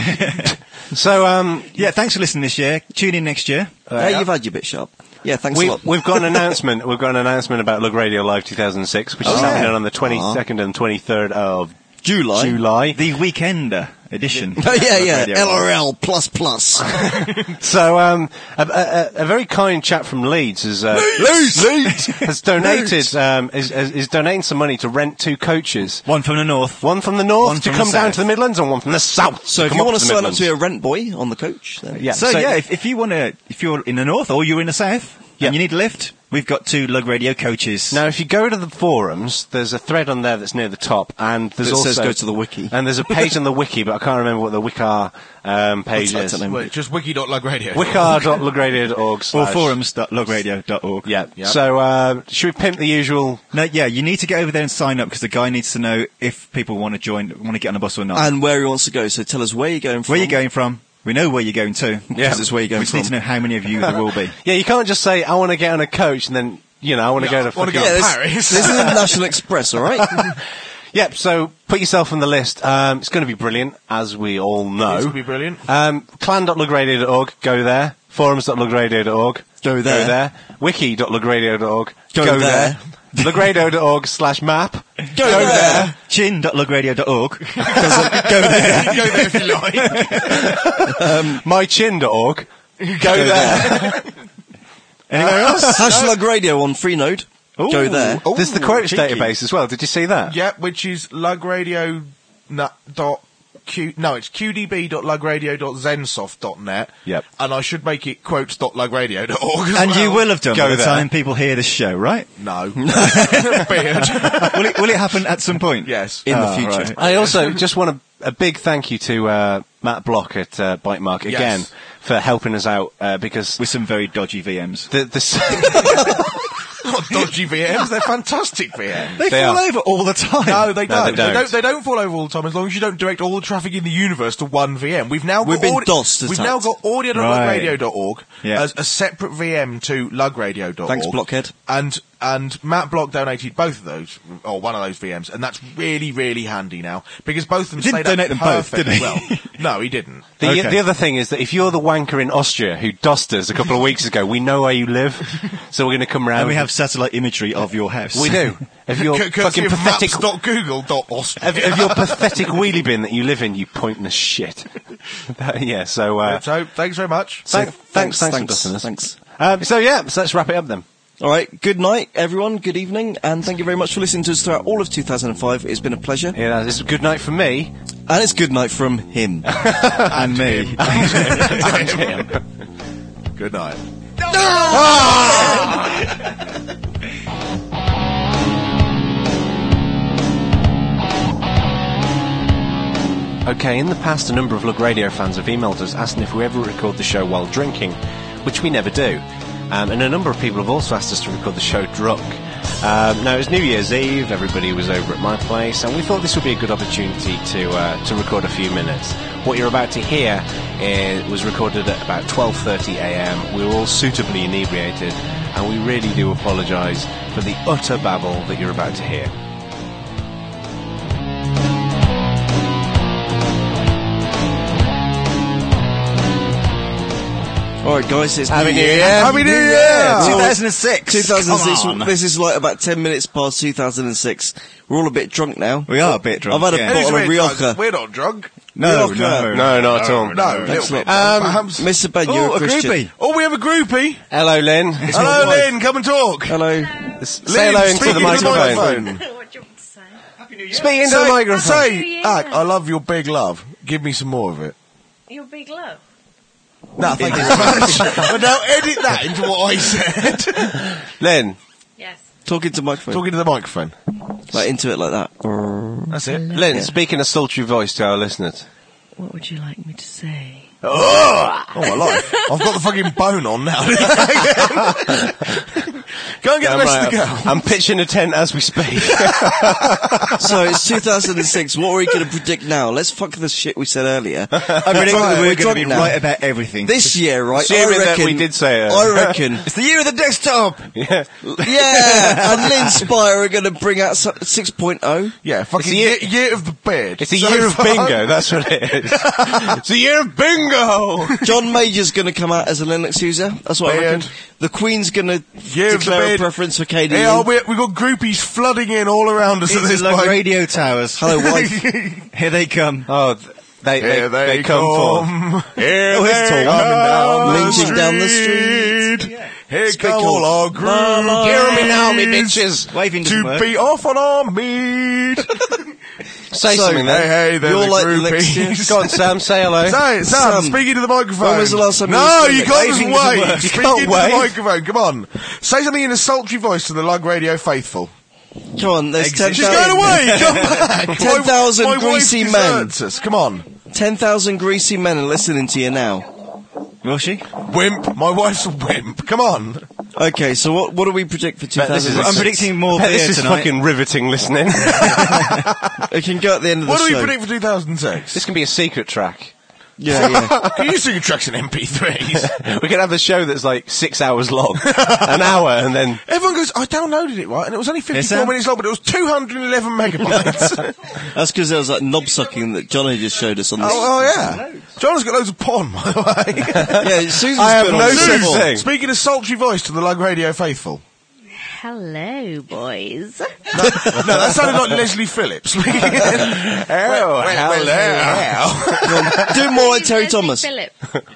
So, Yeah, thanks for listening this year. Tune in next year. Hey, you've had your bit sharp. Yeah, thanks a lot. we've got an announcement. We've got an announcement about Lug Radio Live 2006, which is happening on the 22nd and 23rd of July. The Weekender edition. Oh, yeah. Radio LRL plus. So, a very kind chap from Leeds has has donated is donating some money to rent 2 coaches. One from the north. One from the north One to from come the down south. to the Midlands, and one from the south. So if come you up want to the sign up Midlands. to be a rent boy on the coach, then Yeah. So yeah, if you want to, if you're in the north or you're in the south Yeah. and you need a lift, we've got 2 Lug Radio coaches. Now, if you go to the forums, there's a thread on there that's near the top, and there's That also says go to the wiki. and there's a page on the wiki, but I can't remember what the Wikar page That's is. the name. Wait, just wiki.lugradio. Wikar.lugradio.org or forums.lugradio.org. Yeah. Yep. So, should we pimp the usual? No, yeah, you need to get over there and sign up because the guy needs to know if people want to join, want to get on the bus or not. And where he wants to go. So tell us where you're going from. Where you're going from? We know where you're going to. Because it's where you're going We just from. need to know how many of you there will be. Yeah, you can't just say, I want to get on a coach, and then, I want to go to I wanna fucking... go Yeah, to this, Paris. this is National Express, all right? Yep, so put yourself on the list. It's going to be brilliant, as we all know. It's going to be brilliant. Clan.lugradio.org, go there. Forums.lugradio.org, Go there. Wiki.lugradio.org, Go there. Lugradio.org/map, Go there. Chin.lugradio.org. Go there if you like. mychin.org, go there. Anywhere else? Hashtag radio on Freenode. Go there. Ooh, There's the quotes cheeky. database as well. Did you see that? Yeah, which is lugradio. It's qdb.lugradio.zensoft.net. Yep. And I should make it quotes.lugradio.org. as And you well. will have done Go by the there. time people hear this show, right? No. Beard. Will it happen at some point? Yes. In the Oh, future. right. I also just want a big thank you to Matt Block at Bite Mark again Yes. for helping us out because With some very dodgy VMs. the Not dodgy VMs, they're fantastic VMs. They They fall are. over all the time. No, they No, don't. they don't. They don't fall over all the time as long as you don't direct all the traffic in the universe to one VM. We've now We've got been DOSed We've attacked. now got audio.lugradio.org Yeah. as a separate VM to lugradio.org. Thanks, Blockhead. And Matt Block donated both of those, or one of those VMs, and that's really, really handy now because both of them He didn't stayed up donate them both, did perfectly he? well. No, he didn't. Okay. the other thing is that if you're the wanker in Austria who dossed us a couple of weeks ago, we know where you live, so we're going to come round. And we have satellite imagery of your house. We do. If you're Courtesy fucking of pathetic, maps.google.austria. of your pathetic wheelie bin that you live in, you pointless shit. Yeah. So So, thanks very much. thanks for dusting us. Thanks. So let's wrap it up then. All right. Good night, everyone. Good evening, and thank you very much for listening to us throughout all of 2005. It's been a pleasure, Yeah, this is a good night from me. and it's good night from him. and me. Good night. Okay, in the past, a number of Lug Radio fans have emailed us asking if we ever record the show while drinking, which we never do. And a number of people have also asked us to record the show drunk. Now, it was New Year's Eve, everybody was over at my place, and we thought this would be a good opportunity to record a few minutes. What you're about to hear was recorded at about 12:30 a.m. We were all suitably inebriated, and we really do apologise for the utter babble that you're about to hear. All right, guys. It's Happy New New Year. Year. Happy New Year! 2006. 2006. Come on. This is like about 10 minutes past 2006. We're all a bit drunk now. We are a bit drunk. I've had a yeah. bottle of Who's Rioja. drunk? We're not drunk. No, Rioja. no. No, not at all. No, a little Excellent. bit. Perhaps. Mr. Ben, Oh, you're a a Christian. groupie. Oh, we have a groupie. Hello, Lynn. Hello, my wife. Lynn. Come and talk. Hello. Say hello into speak the microphone. What do you want to say? Speak into the microphone. Say, New Year. I love your big love. Give me some more of it. Your big love. No, thank you very much. But now edit that into what I said. Lynn, Yes. Talking to microphone. Talking to the microphone. Like into it like that. That's it. Lynn, speak in a sultry voice to our listeners. What would you like me to say? Oh, I like. I've got the fucking bone on now. Go and get the rest of the girl. I'm pitching a tent as we speak. So it's 2006. What are we going to predict now? Let's fuck the shit we said earlier. I predict that we're going to drunk be now. right about everything. This year, right? Assuming that we did say it. I reckon. It's the year of the desktop! Yeah. Yeah, and Linspire are going to bring out 6.0. Yeah, fucking year of the beard. It's a year of bingo, that's what it is. It's a year of bingo! John Major's going to come out as a Linux user. That's what I Beard. reckon. The Queen's going to Year of the declare a beard. preference for KDE. Yeah, we've got groupies flooding in all around us at It's this like point. radio towers. Hello, wife. Here they come. Oh, they come for. Here Oh, it's they tall. come Lynching down the street. Here Speak come on. all our groupies. Hear me now, me bitches. Waving doesn't To work. be off on our meat. Say So, something then. Hey, they're You're the like the groupies. Linux- Go on, Sam, say hello. Sam, Sam, speaking to the microphone. when was the last time you No, used you Linux? can't just Waving doesn't wave. work. You Speak can't into wave. the microphone. Come on. Say something in a sultry voice to the Lug Radio faithful. Come on, there's Exit. 10,000 She's going away. Come back. 10,000 My wife greasy men. deserts us. Come on. 10,000 greasy men are listening to you now. Will she? Wimp. My wife's a wimp. Come on. Okay, so what do we predict for this is- 2006? I'm predicting more This beer is tonight. fucking riveting listening. It can go at the end of the What do show. we predict for 2006? This can be a secret track. Yeah, yeah. Can you sing tracks in MP3s? We could have a show that's like 6 hours long. An hour, and then... Everyone goes, I downloaded it, right? And it was only 54 Sam? minutes long, but it was 211 megabytes. That's because there was that knob sucking that Johnny just showed us on the... Oh, yeah. John's got loads of porn, by the way. Yeah, Susan's I have been no on such before. thing. Speaking of sultry voice to the Lug Radio faithful. Hello, boys. No, that sounded like Leslie Phillips. Oh, Do more like Terry Leslie Thomas. Phillip.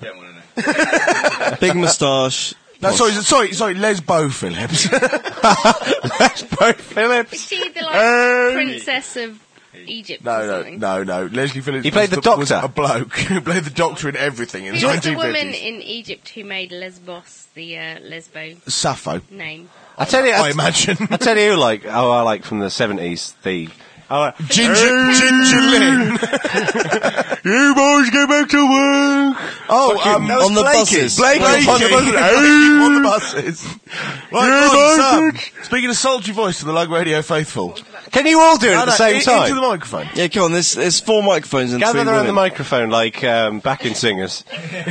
Big moustache. No, sorry, Lesbo Phillips. Phillips. Is she the like princess of Egypt or something? No. Leslie Phillips. He played was the was Doctor. a bloke who played the Doctor in everything in the Who was the 1950s. woman in Egypt who made Lesbos the Lesbo Sappho, name? I tell you, I imagine. I tell you, like, I like from the 70s, Ginger Lynn. You boys go back to work. Oh, on the buses. Blakey. On the buses. On the buses. Right, Sam, speaking of sultry voice to the Lug Radio faithful. Can you all do it at the same Into time? the microphone. Yeah, come on, there's 4 microphones and 3 Gather around the women. microphone like backing singers.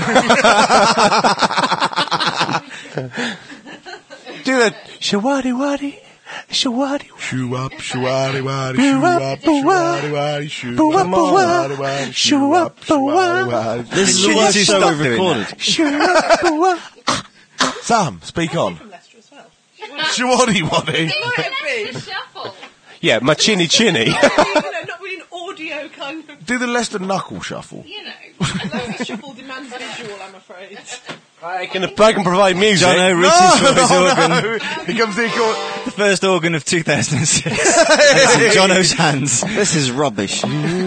Do the shawadi wadi, shawadi. Shoo up, shoo-wadi wadi, Boo shoo up, up, boo up. shoo-wadi wadi, shoo Boo up, up, boo up. shoo-wadi wadi, Shoo shoo up, up, boo shoo-wadi up. wadi. This is the Should you worst two show stop we've doing recorded. Sam, speak on. Shoo-wadi wadi. Shuffle. Yeah, my chinny chinny. Not really an audio kind of, Do the Leicester knuckle shuffle. You know. unless the shuffle demands visual, I'm afraid. I can provide music. Jono reaches for his organ. Here comes the The first organ of 2006. And it's in Jono's hands. This is rubbish.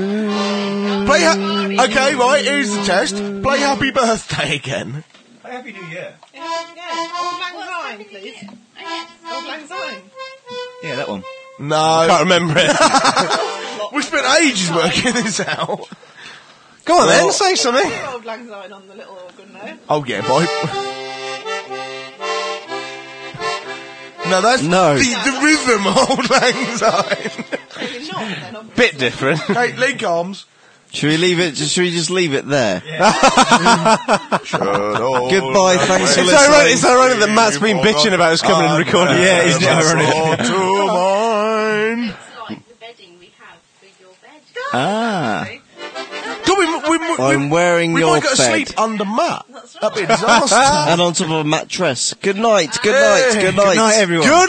Okay, right, here's the test. Play Happy Birthday again. Happy New Year. Yeah. Old Lang Syne, please. Old Lang Syne. Yeah, that one. No. Can't remember it. We spent ages working this out. Go on then, say something. Old Lang Syne on the little organ now. Oh, yeah, boy. No, that's No. the rhythm of Old Lang Syne. Maybe not then, obviously. Bit different. Hey, link arms. Should we leave it? Should we just leave it there? Goodbye, thanks for It's listening. ironic, it's ironic that Matt's been bitching about us coming and recording. Yeah, isn't it ironic? To mine. It's like the bedding we have for your bed. Ah. God, I'm wearing we your might go to bed. sleep under Matt. That'd be a disaster. And on top of a mattress. Good night, good night, good night. Good night, everyone. Good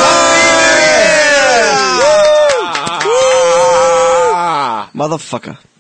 night! Motherfucker.